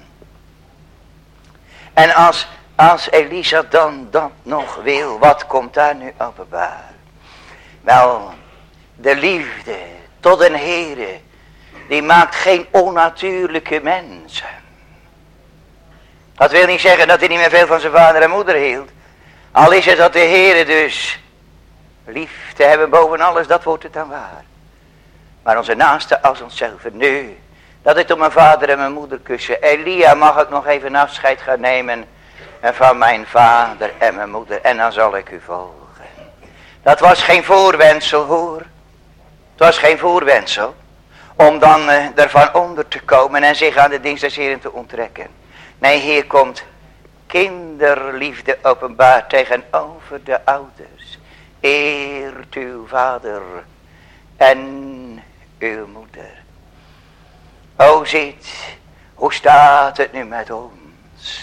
En als, als Elisa dan dat nog wil, wat komt daar nu openbaar? Wel, de liefde tot een Heere, die maakt geen onnatuurlijke mensen. Dat wil niet zeggen dat hij niet meer veel van zijn vader en moeder hield. Al is het dat de Heere dus lief te hebben boven alles, dat wordt het dan waar. Maar onze naaste als onszelf. Nu, dat ik tot mijn vader en mijn moeder kussen. Elia, mag ik nog even afscheid gaan nemen van mijn vader en mijn moeder. En dan zal ik u volgen. Dat was geen voorwendsel hoor. Het was geen voorwendsel. Om dan uh, ervan onder te komen en zich aan de dienst des Heeren te onttrekken. Nee, hier komt kinderliefde openbaar tegenover de ouders. Eert uw vader en uw moeder. O ziet, hoe staat het nu met ons?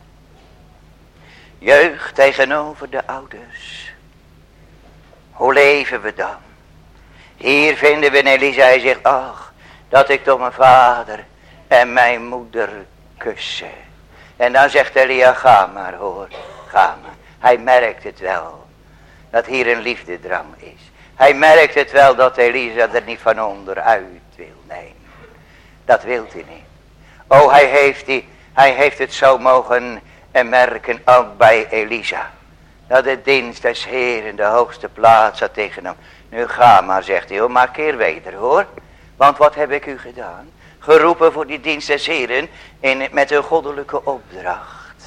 Jeugd tegenover de ouders. Hoe leven we dan? Hier vinden we in Elisa, hij zegt, ach, dat ik toch mijn vader en mijn moeder kussen. En dan zegt Elia, ga maar hoor, ga maar. Hij merkt het wel, dat hier een liefdedrang is. Hij merkt het wel dat Elisa er niet van onderuit wil nemen. Dat wil hij niet. Oh, hij heeft, die, hij heeft het zo mogen merken ook bij Elisa. Dat de dienst des Heeren de hoogste plaats had tegen hem. Nu ga maar, zegt hij, maar keer weder hoor. Want wat heb ik u gedaan? Geroepen voor die dienst des Heeren in, met een goddelijke opdracht.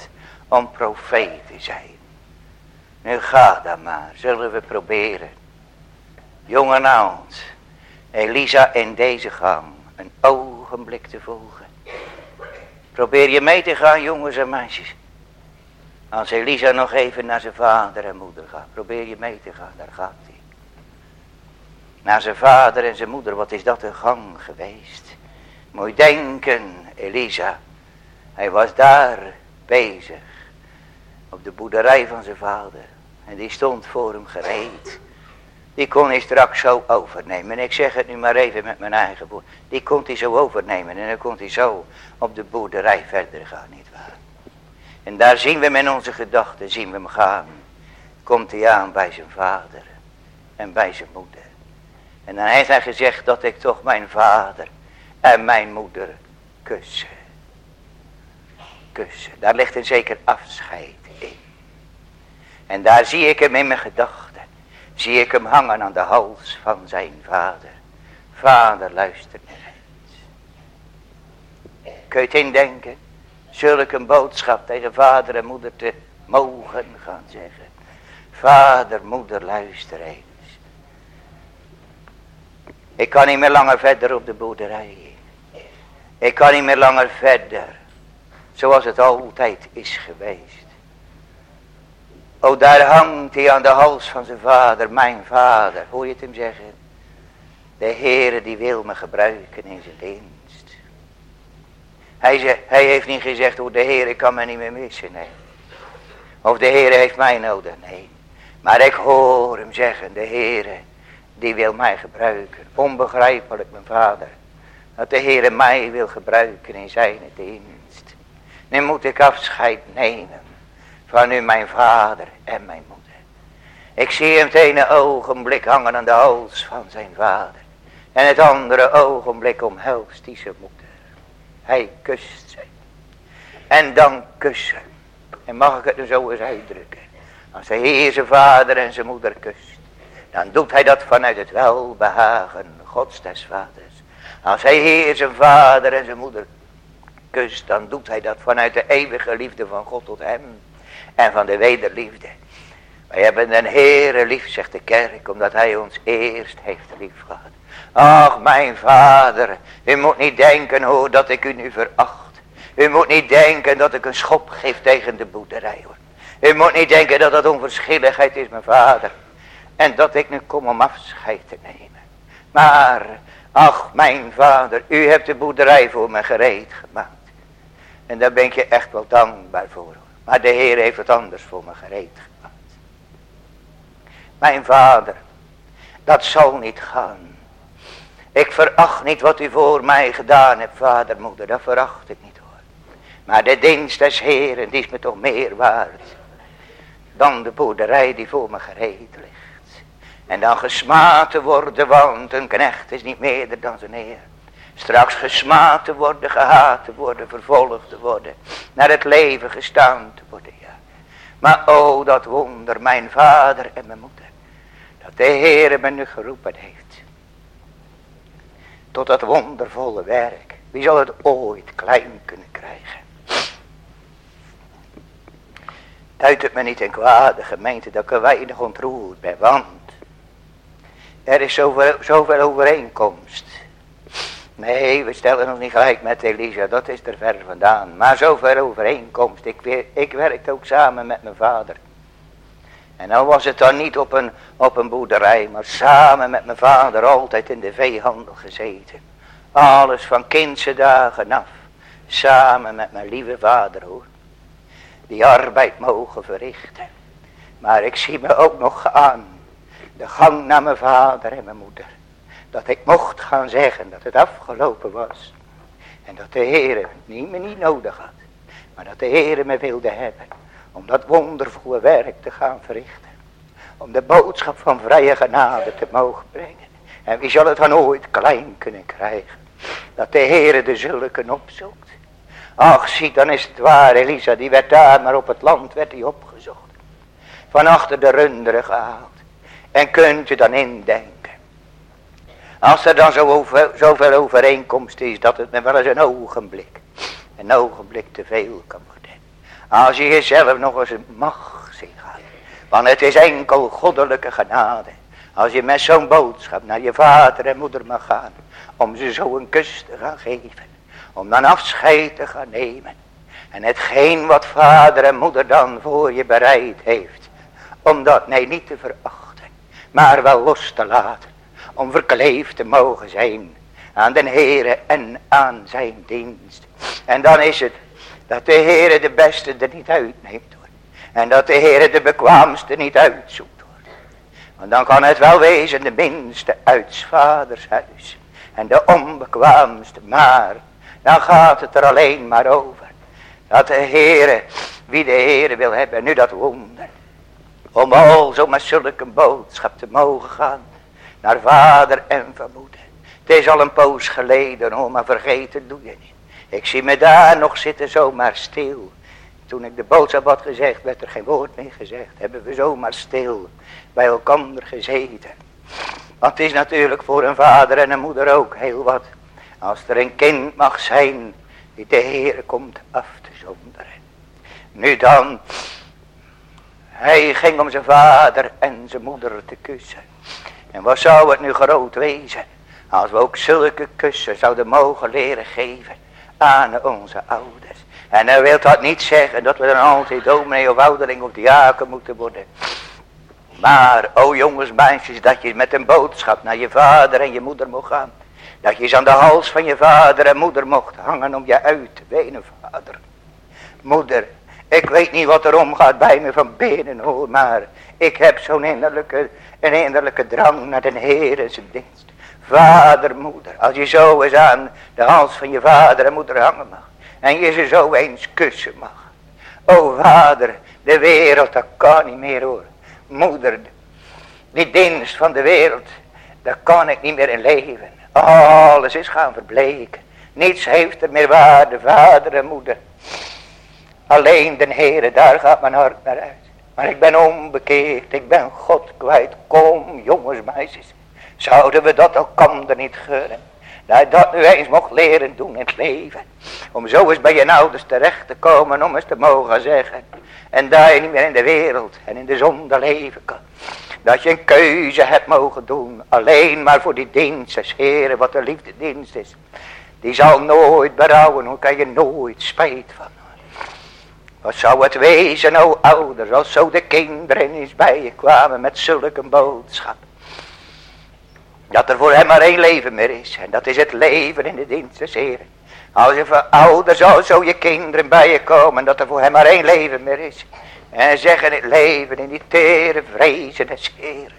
om profeet te zijn. Nu ga dan maar, zullen we proberen. Jong en oud, Elisa in deze gang een ogenblik te volgen. Probeer je mee te gaan, jongens en meisjes. Als Elisa nog even naar zijn vader en moeder gaat, probeer je mee te gaan, daar gaat hij. Naar zijn vader en zijn moeder, wat is dat een gang geweest. Moet je denken, Elisa, hij was daar bezig, op de boerderij van zijn vader. En die stond voor hem gereed. Die kon hij straks zo overnemen. En ik zeg het nu maar even met mijn eigen woord. Die kon hij zo overnemen en dan kon hij zo op de boerderij verder gaan, nietwaar. En daar zien we hem in onze gedachten, zien we hem gaan. Komt hij aan bij zijn vader en bij zijn moeder. En dan heeft hij gezegd dat ik toch mijn vader en mijn moeder kussen. Kussen, daar ligt een zeker afscheid in. En daar zie ik hem in mijn gedachten. Zie ik hem hangen aan de hals van zijn vader. Vader, luister naar eens. Kun je het indenken? Zulk een boodschap tegen vader en moeder te mogen gaan zeggen. Vader, moeder, luister eens. Ik kan niet meer langer verder op de boerderij. Ik kan niet meer langer verder. Zoals het altijd is geweest. O, daar hangt hij aan de hals van zijn vader, mijn vader. Hoor je het hem zeggen? De Heere die wil me gebruiken in zijn dienst. Hij, zegt, hij heeft niet gezegd, hoe de Heere kan me niet meer missen, nee. Of de Heere heeft mij nodig, nee. Maar ik hoor hem zeggen, de Heere die wil mij gebruiken. Onbegrijpelijk, mijn vader. Dat de Heere mij wil gebruiken in zijn dienst. Nu moet ik afscheid nemen van u, mijn vader en mijn moeder. Ik zie hem het ene ogenblik hangen aan de hals van zijn vader. En het andere ogenblik omhelst hij zijn moeder. Hij kust ze. En dan kussen. En mag ik het er zo eens uitdrukken. Als hij hier zijn vader en zijn moeder kust. Dan doet hij dat vanuit het welbehagen Gods des vaders. Als hij hier zijn vader en zijn moeder kust. Dan doet hij dat vanuit de eeuwige liefde van God tot hem. En van de wederliefde. Wij hebben den Heere lief, zegt de kerk, omdat hij ons eerst heeft lief gehad. Ach, mijn vader, u moet niet denken hoor dat ik u nu veracht. U moet niet denken dat ik een schop geef tegen de boerderij hoor. U moet niet denken dat dat onverschilligheid is, mijn vader. En dat ik nu kom om afscheid te nemen. Maar, ach mijn vader, u hebt de boerderij voor me gereed gemaakt. En daar ben ik je echt wel dankbaar voor. Maar de Heer heeft het anders voor me gereed gemaakt. Mijn vader, dat zal niet gaan. Ik veracht niet wat u voor mij gedaan hebt, vader, moeder. Dat veracht ik niet hoor. Maar de dienst des Heeren, die is me toch meer waard. Dan de boerderij die voor me gereed ligt. En dan gesmaad te worden, want een knecht is niet meerder dan zijn Heer. Straks gesmaad te worden, gehaat te worden, vervolgd te worden. Naar het leven gestaan te worden, ja. Maar o, dat wonder, mijn vader en mijn moeder. Dat de Heere me nu geroepen heeft. Tot dat wondervolle werk. Wie zal het ooit klein kunnen krijgen? Duidt het me niet in kwade gemeente dat ik er weinig ontroerd ben. Want er is zoveel, zoveel overeenkomst. Nee, we stellen ons niet gelijk met Elisa, dat is er ver vandaan. Maar zoveel overeenkomst. Ik, ik werkte ook samen met mijn vader. En nou was het dan niet op een, op een boerderij, maar samen met mijn vader altijd in de veehandel gezeten. Alles van kindse dagen af. Samen met mijn lieve vader hoor. Die arbeid mogen verrichten. Maar ik zie me ook nog aan. De gang naar mijn vader en mijn moeder. Dat ik mocht gaan zeggen dat het afgelopen was. En dat de Heere niet, me niet nodig had. Maar dat de Heere me wilde hebben. Om dat wondervolle werk te gaan verrichten. Om de boodschap van vrije genade te mogen brengen. En wie zal het dan ooit klein kunnen krijgen. Dat de Heere de zulken opzoekt. Ach zie, dan is het waar, Elisa die werd daar, maar op het land werd hij opgezocht. Van achter de runderen gehaald. En kunt u dan indenken. Als er dan zo over, zoveel overeenkomst is, dat het me wel eens een ogenblik, een ogenblik te veel kan worden. Als je jezelf nog eens mag zien gaan. Want het is enkel goddelijke genade. Als je met zo'n boodschap naar je vader en moeder mag gaan. Om ze zo een kus te gaan geven. Om dan afscheid te gaan nemen. En hetgeen wat vader en moeder dan voor je bereid heeft. Om dat nee niet te verachten. Maar wel los te laten. Om verkleefd te mogen zijn. Aan de Heere en aan zijn dienst. En dan is het. Dat de Heere de beste er niet uitneemt hoor. En dat de Heere de bekwaamste niet uitzoekt hoor. Want dan kan het wel wezen de minste uit 's vaders huis. En de onbekwaamste maar. Dan gaat het er alleen maar over. Dat de Heere, wie de Heere wil hebben, nu dat wonder. Om al zo met zulke boodschap te mogen gaan. Naar vader en van moeder. Het is al een poos geleden hoor, maar vergeten doe je niet. Ik zie me daar nog zitten zomaar stil. Toen ik de boodschap had gezegd, werd er geen woord meer gezegd. Hebben we zomaar stil bij elkaar gezeten. Want het is natuurlijk voor een vader en een moeder ook heel wat. Als er een kind mag zijn die de Heer komt af te zonderen. Nu dan, hij ging om zijn vader en zijn moeder te kussen. En wat zou het nu groot wezen als we ook zulke kussen zouden mogen leren geven aan onze ouders. En hij wil dat niet zeggen dat we dan altijd dominee of ouderling of diaken moeten worden. Maar, o jongens, meisjes, dat je met een boodschap naar je vader en je moeder mocht gaan. Dat je eens aan de hals van je vader en moeder mocht hangen om je uit te wenen, vader. Moeder, ik weet niet wat er omgaat bij me van binnen hoor, maar ik heb zo'n innerlijke, een innerlijke drang naar de Heer en zijn dienst. Vader, moeder, als je zo eens aan de hals van je vader en moeder hangen mag. En je ze zo eens kussen mag. O vader, de wereld, dat kan niet meer hoor. Moeder, die dienst van de wereld, daar kan ik niet meer in leven. Alles is gaan verbleken. Niets heeft er meer waarde, vader en moeder. Alleen de Heere, daar gaat mijn hart naar uit. Maar ik ben onbekeerd, ik ben God kwijt. Kom jongens, meisjes, zouden we dat elkander niet gunnen? Dat je dat nu eens mocht leren doen in het leven. Om zo eens bij je ouders terecht te komen, om eens te mogen zeggen. En dat je niet meer in de wereld en in de zonde leven kan. Dat je een keuze hebt mogen doen. Alleen maar voor die dienst des Heeren, wat de liefdedienst is. Die zal nooit berouwen, hoe kan je nooit spijt van. Wat zou het wezen, o ouders, als zo de kinderen eens bij je kwamen met zulke boodschap. Dat er voor hem maar één leven meer is. En dat is het leven in de dienst des Heeren. Als je voor ouders zou zo je kinderen bij je komen. Dat er voor hem maar één leven meer is. En zeggen het leven in die tere vrezen des Heeren.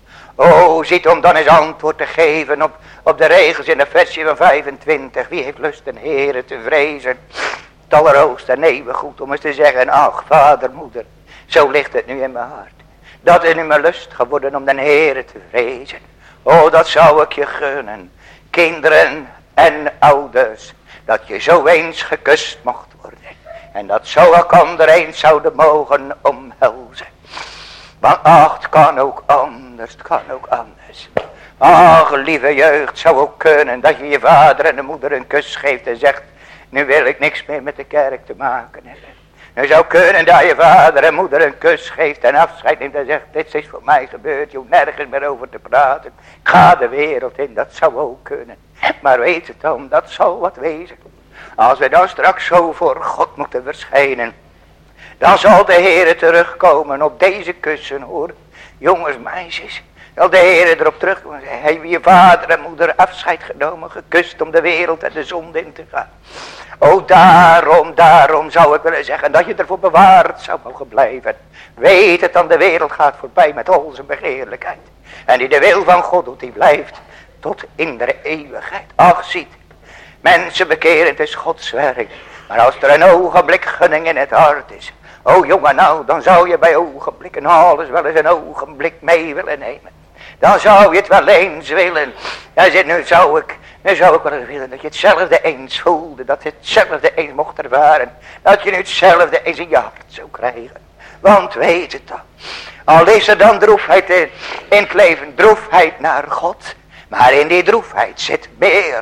O, ziet om dan eens antwoord te geven op, op de regels in de versje van vijfentwintig. Wie heeft lust een Heere te vrezen? Het allerhoogste en eeuwig goed om eens te zeggen. Ach, vader, moeder, zo ligt het nu in mijn hart. Dat is nu mijn lust geworden om de Heere te vrezen. O, dat zou ik je gunnen. Kinderen en ouders. Dat je zo eens gekust mocht worden. En dat zo elkander eens zouden mogen omhelzen. Want ach, het kan ook anders. Het kan ook anders. Ach, lieve jeugd, zou ook kunnen dat je je vader en de moeder een kus geeft en zegt. Nu wil ik niks meer met de kerk te maken hebben. Nu zou kunnen dat je vader en moeder een kus geeft en afscheid neemt en zegt. Dit is voor mij gebeurd, je hoeft nergens meer over te praten. Ik ga de wereld in, dat zou ook kunnen. Maar weet het dan, dat zal wat wezen. Als we dan straks zo voor God moeten verschijnen. Dan zal de Heer terugkomen op deze kussen hoor. Jongens, meisjes. Zal de Heer erop terugkomen. Hij wie je vader en moeder afscheid genomen. Gekust om de wereld en de zonde in te gaan. O daarom, daarom zou ik willen zeggen. Dat je ervoor bewaard zou mogen blijven. Weet het dan, de wereld gaat voorbij met al zijn begeerlijkheid. En die de wil van God doet, die blijft tot in de eeuwigheid. Ach, ziet. Mensen bekeren, het is Gods werk. Maar als er een ogenblik gunning in het hart is. O jongen, nou, dan zou je bij ogenblikken alles wel eens een ogenblik mee willen nemen. Dan zou je het wel eens willen. Ja, zit, nu zou ik, nu zou ik wel eens willen dat je hetzelfde eens voelde. Dat je hetzelfde eens mocht ervaren. Dat je nu hetzelfde eens in je hart zou krijgen. Want weet het dan. Al is er dan droefheid in, in het leven. Droefheid naar God. Maar in die droefheid zit meer.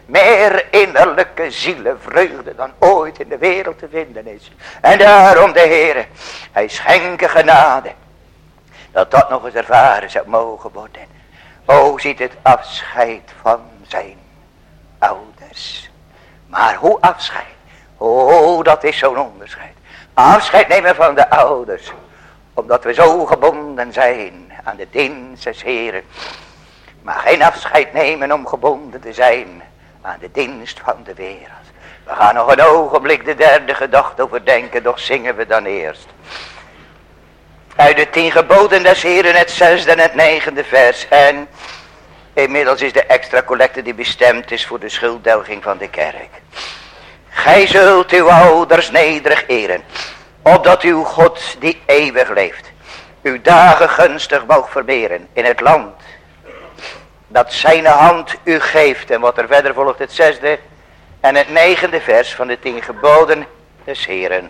meer innerlijke zielenvreugde dan ooit in de wereld te vinden is. En daarom de Heere, hij schenke genade, dat dat nog eens ervaren zou mogen worden. O, ziet het afscheid van zijn ouders. Maar hoe afscheid? O, dat is zo'n onderscheid. Afscheid nemen van de ouders, omdat we zo gebonden zijn aan de dienst des Heren. Maar geen afscheid nemen om gebonden te zijn aan de dienst van de wereld. We gaan nog een ogenblik de derde gedachte overdenken, doch zingen we dan eerst. Uit de tien geboden des Heren, het zesde en het negende vers. En inmiddels is de extra collecte die bestemd is voor de schulddelging van de kerk. Gij zult uw ouders nederig eren, opdat uw God die eeuwig leeft, uw dagen gunstig moog vermeren in het land dat zijn hand u geeft. En wat er verder volgt, het zesde en het negende vers van de tien geboden des Heren.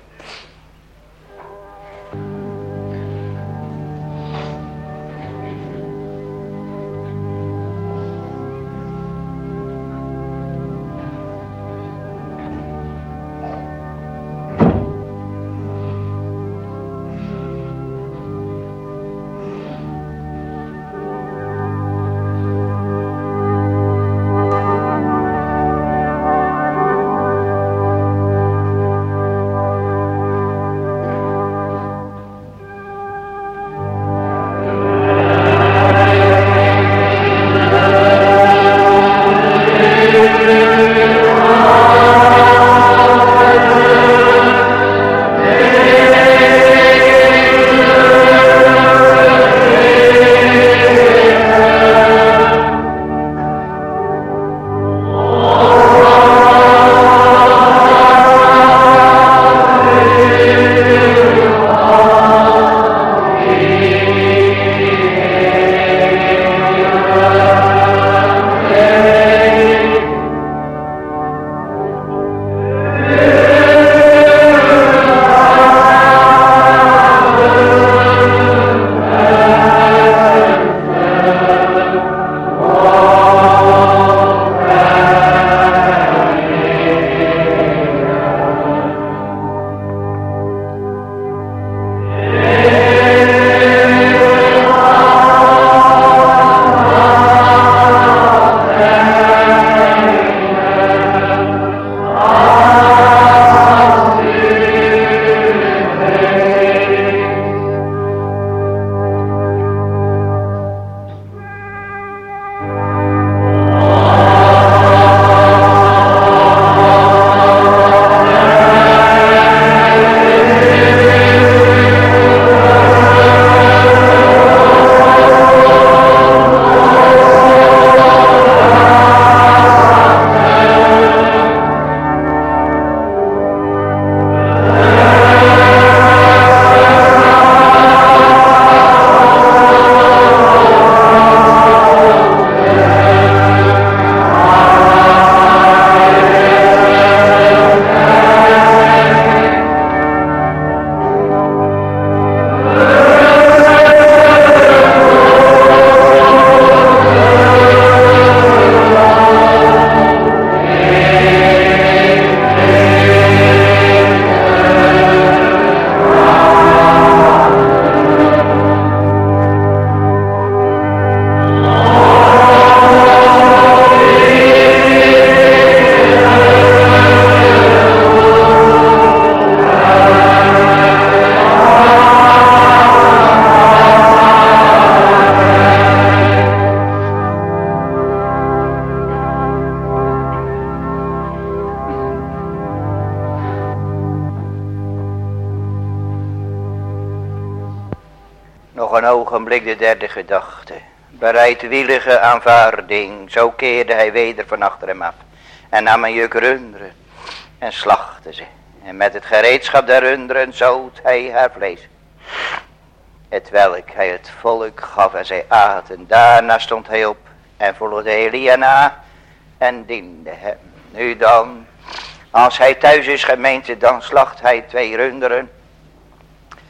een ogenblik de derde gedachte. Bereidwillige aanvaarding. Zo keerde hij weder van achter hem af. En nam een juk runderen. En slachtte ze. En met het gereedschap der runderen zout hij haar vlees. Het welk hij het volk gaf en zij aten. Daarna stond hij op en volgde Elia na. En diende hem. Nu dan. Als hij thuis is gemeente, dan slacht hij twee runderen.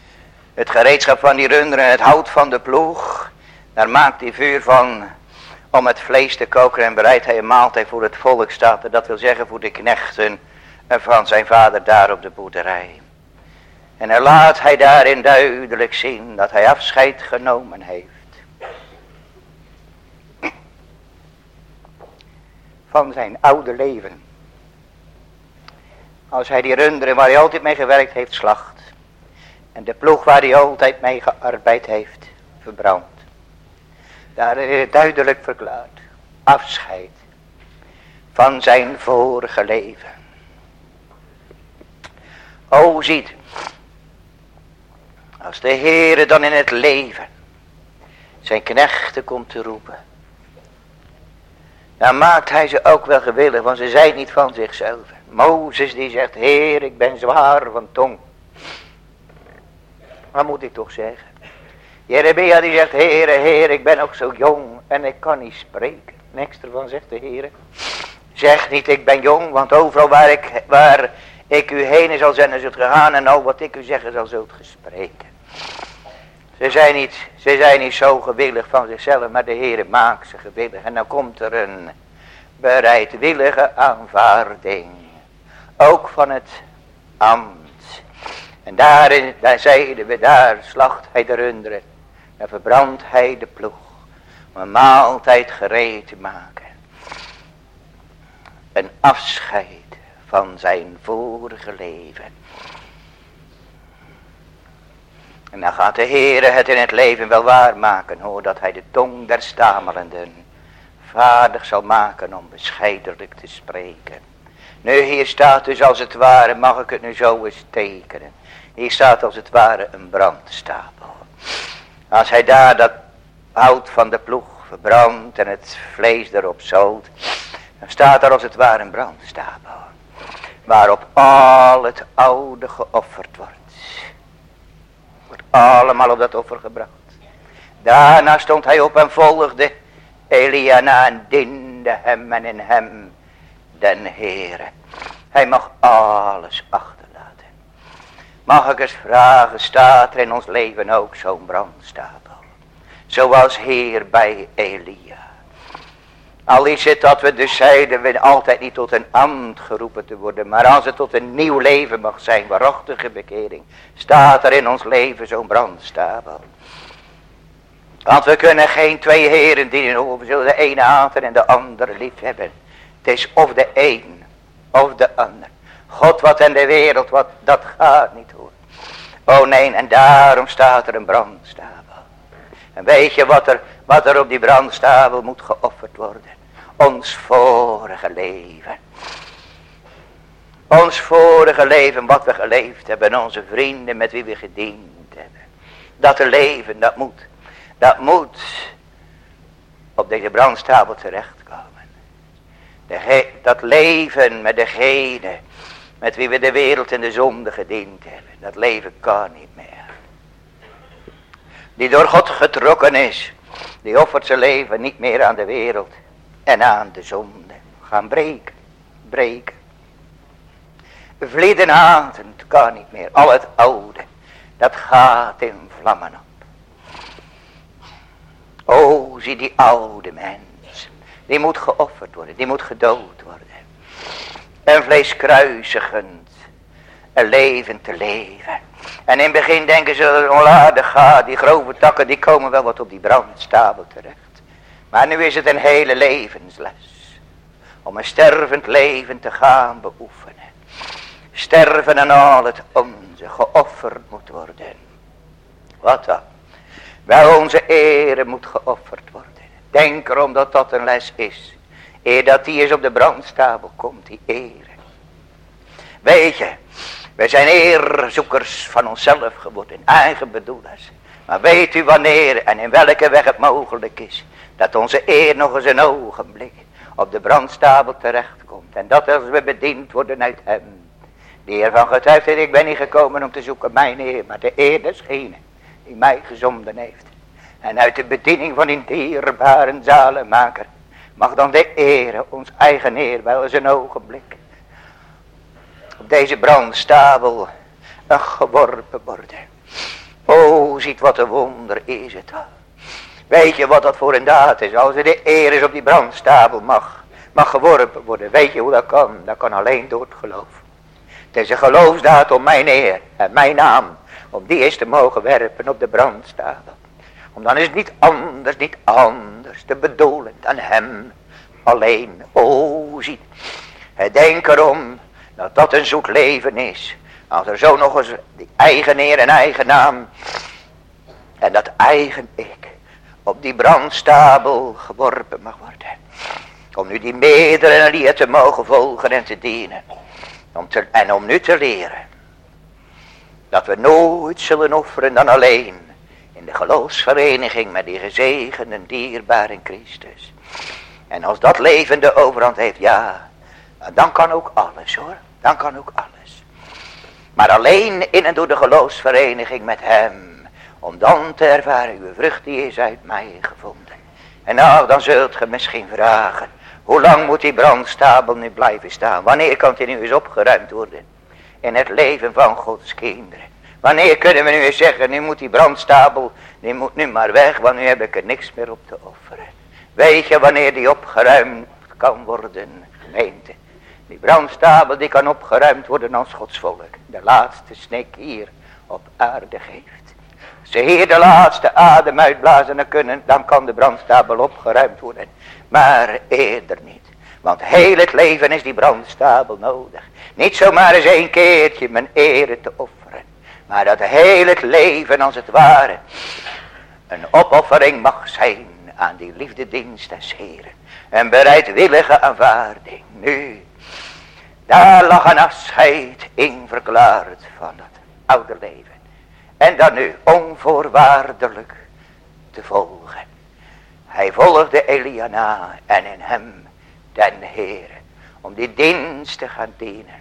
Het gereedschap van die runderen, het hout van de ploeg. Daar maakt hij vuur van. om het vlees te koken en bereidt hij een maaltijd voor het volk, staat er. Dat wil zeggen voor de knechten van zijn vader daar op de boerderij. En dan laat hij daarin duidelijk zien dat hij afscheid genomen heeft van zijn oude leven. Als hij die runderen waar hij altijd mee gewerkt heeft slacht. En de ploeg waar hij altijd mee gearbeid heeft verbrandt. Daar is het duidelijk verklaard. Afscheid van zijn vorige leven. O ziet. Als de Heere dan in het leven zijn knechten komt te roepen. Dan maakt hij ze ook wel gewillig, want ze zijn niet van zichzelf. Mozes die zegt, Heer, ik ben zwaar van tong. Wat moet ik toch zeggen? Jeremia die zegt, Heere, Heer, ik ben ook zo jong en ik kan niet spreken. Niks ervan zegt de Heere. Zeg niet, ik ben jong, want overal waar ik, waar ik u heen zal zenden, zult gegaan en al wat ik u zeggen zal, zult gespreken. Ze zijn niet, ze zijn niet zo gewillig van zichzelf, maar de Heere maakt ze gewillig. En dan komt er een bereidwillige aanvaarding. Ook van het ambt. En daarin, daar zeiden we, daar slacht hij de runderen. Dan verbrandt hij de ploeg. Om een maaltijd gereed te maken. Een afscheid van zijn vorige leven. En dan gaat de Heere het in het leven wel waarmaken, hoor, dat hij de tong der stamelenden vaardig zal maken om bescheidenlijk te spreken. Nu hier staat dus als het ware, mag ik het nu zo eens tekenen. Hier staat als het ware een brandstapel. Als hij daar dat hout van de ploeg verbrandt en het vlees erop zout, dan staat er als het ware een brandstapel. Waarop al het oude geofferd wordt. Wordt allemaal op dat offer gebracht. Daarna stond hij op en volgde Elia na en diende hem en in hem den Heere. Hij mag alles achterlaten. Mag ik eens vragen, staat er in ons leven ook zo'n brandstapel? Zoals hier bij Elia. Al is het dat we dus zeiden, we altijd niet tot een ambt geroepen te worden. Maar als het tot een nieuw leven mag zijn, waarachtige bekering. Staat er in ons leven zo'n brandstapel. Want we kunnen geen twee heren dienen. We zullen de ene haten en de andere lief hebben. Het is of de een of de ander. God wat en de wereld wat, dat gaat niet hoor. Oh nee, en daarom staat er een brandstapel. En weet je wat er, wat er op die brandstapel moet geofferd worden? Ons vorige leven. Ons vorige leven, wat we geleefd hebben. Onze vrienden met wie we gediend hebben. Dat te leven, dat moet. Dat moet op deze brandstapel terechtkomen. De, dat leven met degene met wie we de wereld en de zonde gediend hebben. Dat leven kan niet meer. Die door God getrokken is. Die offert zijn leven niet meer aan de wereld. En aan de zonde. Gaan breken. Breken. Vlieden haten. Het kan niet meer. Al het oude. Dat gaat in vlammen op. O, zie die oude mens. Die moet geofferd worden. Die moet gedood worden. Een vlees kruisigend. Een leven te leven. En in het begin denken ze dat het onaardig gaat. Die grove takken die komen wel wat op die brandstapel terecht. Maar nu is het een hele levensles. Om een stervend leven te gaan beoefenen. Sterven en al het onze geofferd moet worden. Wat dan? Wel, onze ere moet geofferd worden. Denk erom dat dat een les is. Eer dat die eens op de brandstapel komt, die ere. Weet je, wij zijn eerzoekers van onszelf geworden, eigen bedoelers. Maar weet u wanneer en in welke weg het mogelijk is, dat onze eer nog eens een ogenblik op de brandstapel terechtkomt. En dat als we bediend worden uit hem, die ervan getuigt heeft, ik ben niet gekomen om te zoeken mijn eer, maar de eer desgene die mij gezonden heeft. En uit de bediening van die dierbare zalenmaker mag dan de ere, ons eigen eer, wel eens een ogenblik op deze brandstapel geworpen worden. O, ziet wat een wonder is het al. Weet je wat dat voor een daad is? Als er de eer is op die brandstapel mag, mag geworpen worden. Weet je hoe dat kan? Dat kan alleen door het geloof. Het is een geloofsdaad om mijn eer en mijn naam, om die eens te mogen werpen op de brandstapel. Om dan is het niet anders, niet anders te bedoelen dan hem alleen. O, zie, denk erom dat dat een zoet leven is. Als er zo nog eens die eigen eer en eigen naam en dat eigen ik op die brandstapel geworpen mag worden. Om nu die meerdere en lier te mogen volgen en te dienen. Om te, en om nu te leren dat we nooit zullen offeren dan alleen in de geloofsvereniging met die gezegende en dierbare Christus. En als dat leven de overhand heeft, ja, dan kan ook alles hoor. Dan kan ook alles. Maar alleen in en door de geloofsvereniging met hem. Om dan te ervaren, uw vrucht die is uit mij gevonden. En nou, dan zult ge misschien vragen, hoe lang moet die brandstapel nu blijven staan? Wanneer kan die nu eens opgeruimd worden? In het leven van Gods kinderen. Wanneer kunnen we nu eens zeggen, nu moet die brandstapel, die moet nu maar weg, want nu heb ik er niks meer op te offeren. Weet je wanneer die opgeruimd kan worden, gemeente? Die brandstapel die kan opgeruimd worden als Gods volk. De laatste snik hier op aarde geeft. Als ze hier de laatste adem uitblazen, dan, kunnen, dan kan de brandstapel opgeruimd worden. Maar eerder niet. Want heel het leven is die brandstapel nodig. Niet zomaar eens één keertje mijn ere te offeren. Maar dat heel het leven als het ware een opoffering mag zijn aan die liefdedienst des Heren. Een bereidwillige aanvaarding. Nu, daar lag een afscheid in verklaard van dat oude leven. En dan nu onvoorwaardelijk te volgen. Hij volgde Elia na en in hem den Heere. Om die dienst te gaan dienen.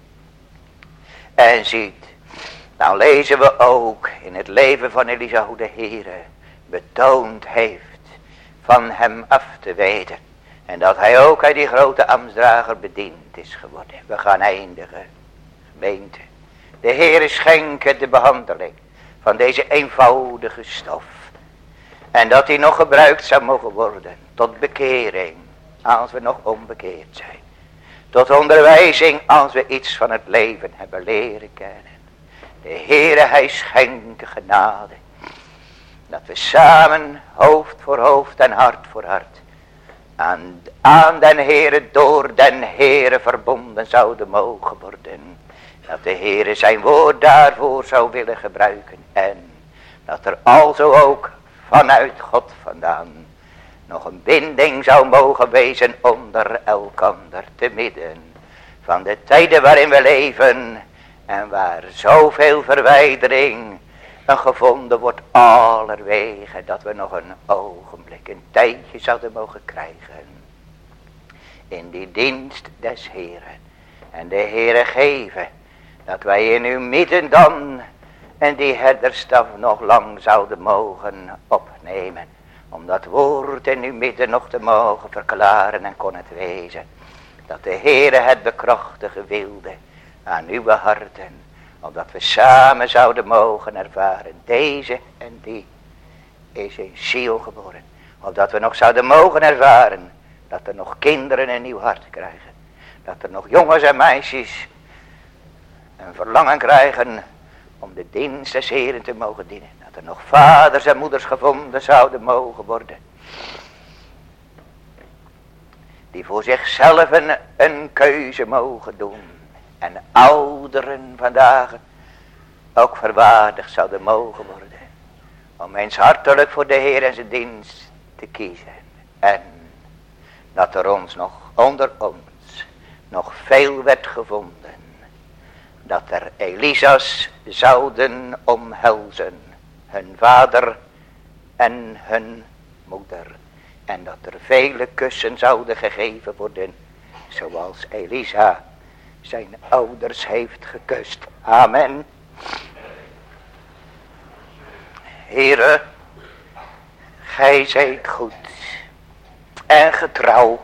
En ziet, nou lezen we ook in het leven van Elisa hoe de Heere betoond heeft van hem af te weten. En dat hij ook uit die grote ambtsdrager bediend is geworden. We gaan eindigen, gemeente. De Heere schenken de behandeling van deze eenvoudige stof. En dat die nog gebruikt zou mogen worden tot bekering als we nog onbekeerd zijn. Tot onderwijzing als we iets van het leven hebben leren kennen. De Heere hij schenke genade. Dat we samen hoofd voor hoofd en hart voor hart aan, aan den Heere door den Heere verbonden zouden mogen worden. Dat de Heere zijn woord daarvoor zou willen gebruiken. En dat er alzo ook vanuit God vandaan nog een binding zou mogen wezen onder elkander te midden van de tijden waarin we leven. En waar zoveel verwijdering gevonden wordt allerwege, dat we nog een ogenblik, een tijdje zouden mogen krijgen in die dienst des Heren. En de Heere geven dat wij in uw midden dan en die herderstaf nog lang zouden mogen opnemen. Om dat woord in uw midden nog te mogen verklaren en kon het wezen. Dat de Heere het bekrachtigen wilde aan uw harten. Opdat we samen zouden mogen ervaren. Deze en die is in ziel geboren. Opdat we nog zouden mogen ervaren. Dat er nog kinderen een nieuw hart krijgen. Dat er nog jongens en meisjes een verlangen krijgen om de dienst des Heren te mogen dienen. Dat er nog vaders en moeders gevonden zouden mogen worden. Die voor zichzelf een, een keuze mogen doen. En ouderen vandaag ook verwaardigd zouden mogen worden. Om eens hartelijk voor de Heer en zijn dienst te kiezen. En dat er ons nog onder ons nog veel werd gevonden. Dat er Elisa's zouden omhelzen. Hun vader en hun moeder. En dat er vele kussen zouden gegeven worden. Zoals Elisa zijn ouders heeft gekust. Amen. Heere, gij zijt goed en getrouw,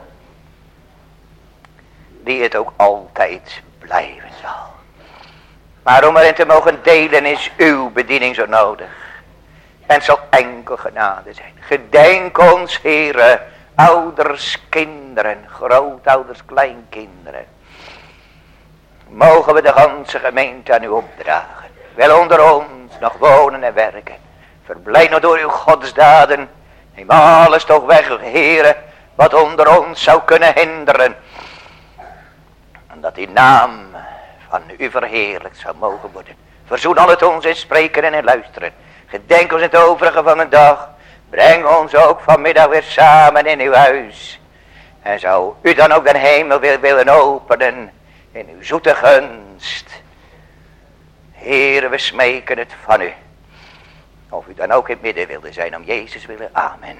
die het ook altijd blijven zal. Maar om erin te mogen delen is uw bediening zo nodig. En het zal enkel genade zijn. Gedenk ons, Heere, ouders, kinderen, grootouders, kleinkinderen. Mogen we de ganse gemeente aan u opdragen. Wel onder ons nog wonen en werken. Verblijd nog door uw godsdaden. Neem alles toch weg, Heere, wat onder ons zou kunnen hinderen. En dat die naam van u verheerlijkt zou mogen worden. Verzoen al het ons in spreken en in luisteren. Gedenk ons in het overige van de dag. Breng ons ook vanmiddag weer samen in uw huis. En zou u dan ook de hemel weer willen openen in uw zoete gunst. Heere, we smeken het van u. Of u dan ook in het midden wilde zijn om Jezus willen. Amen.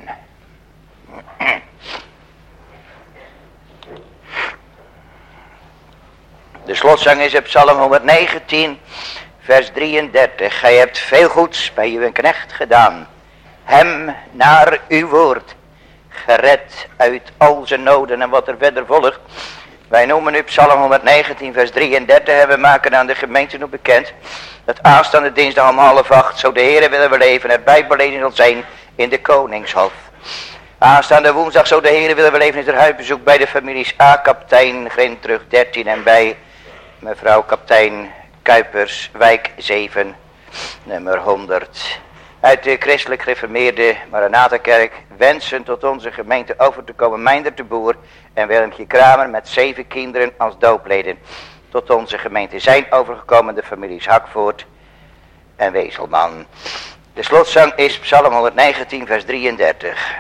De slotzang is op Psalm honderdnegentien, vers drieëndertig. Gij hebt veel goeds bij uw knecht gedaan. Hem naar uw woord gered uit al zijn noden en wat er verder volgt. Wij noemen nu Psalm honderdnegentien, vers drieëndertig en we maken aan de gemeente nog bekend dat aanstaande dinsdag om half acht, zo de Heere willen we leven, er bijbeleden zal zijn in de Koningshof. Aanstaande woensdag, zo de Heere willen we leven, is er huisbezoek bij de families A. Kaptein Grintrug dertien en bij mevrouw Kaptein Kuipers, wijk zeven, nummer honderd. Uit de christelijk gereformeerde Maranatha-kerk wensen tot onze gemeente over te komen Meinder de Boer en Willemtje Kramer met zeven kinderen als doopleden. Tot onze gemeente zijn overgekomen de families Hakvoort en Wezelman. De slotzang is Psalm honderdnegentien, vers drieëndertig.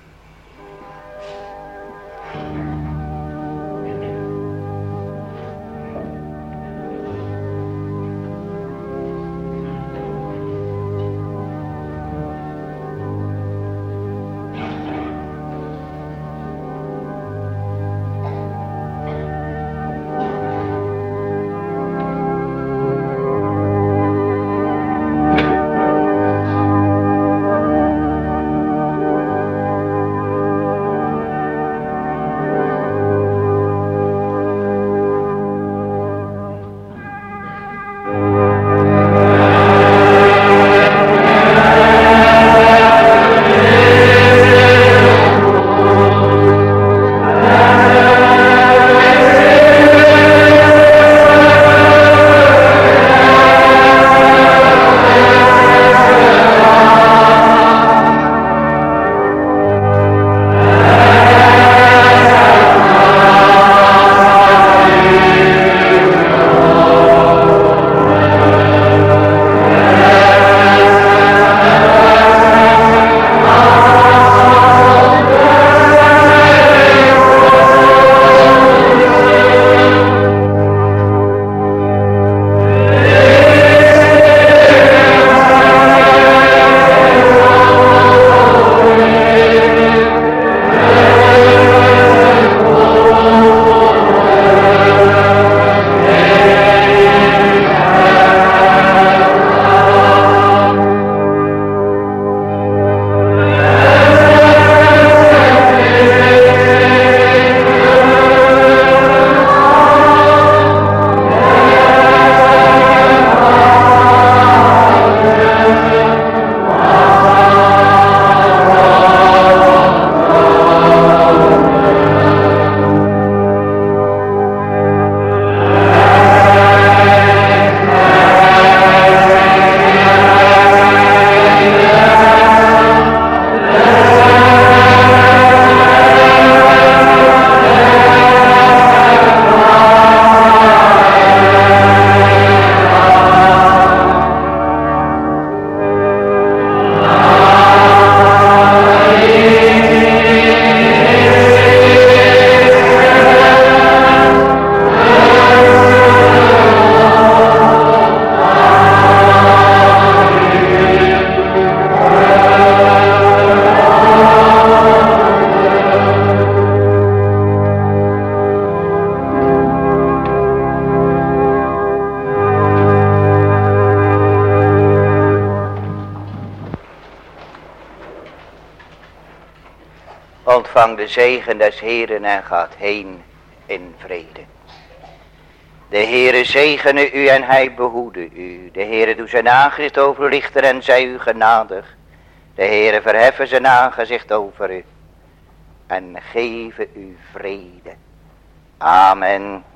Ontvang de zegen des Heeren en gaat heen in vrede. De Heere zegene u en hij behoede u. De Heere doet zijn aangezicht overlichten en zij u genadig. De Heere verheffen zijn aangezicht over u en geven u vrede. Amen.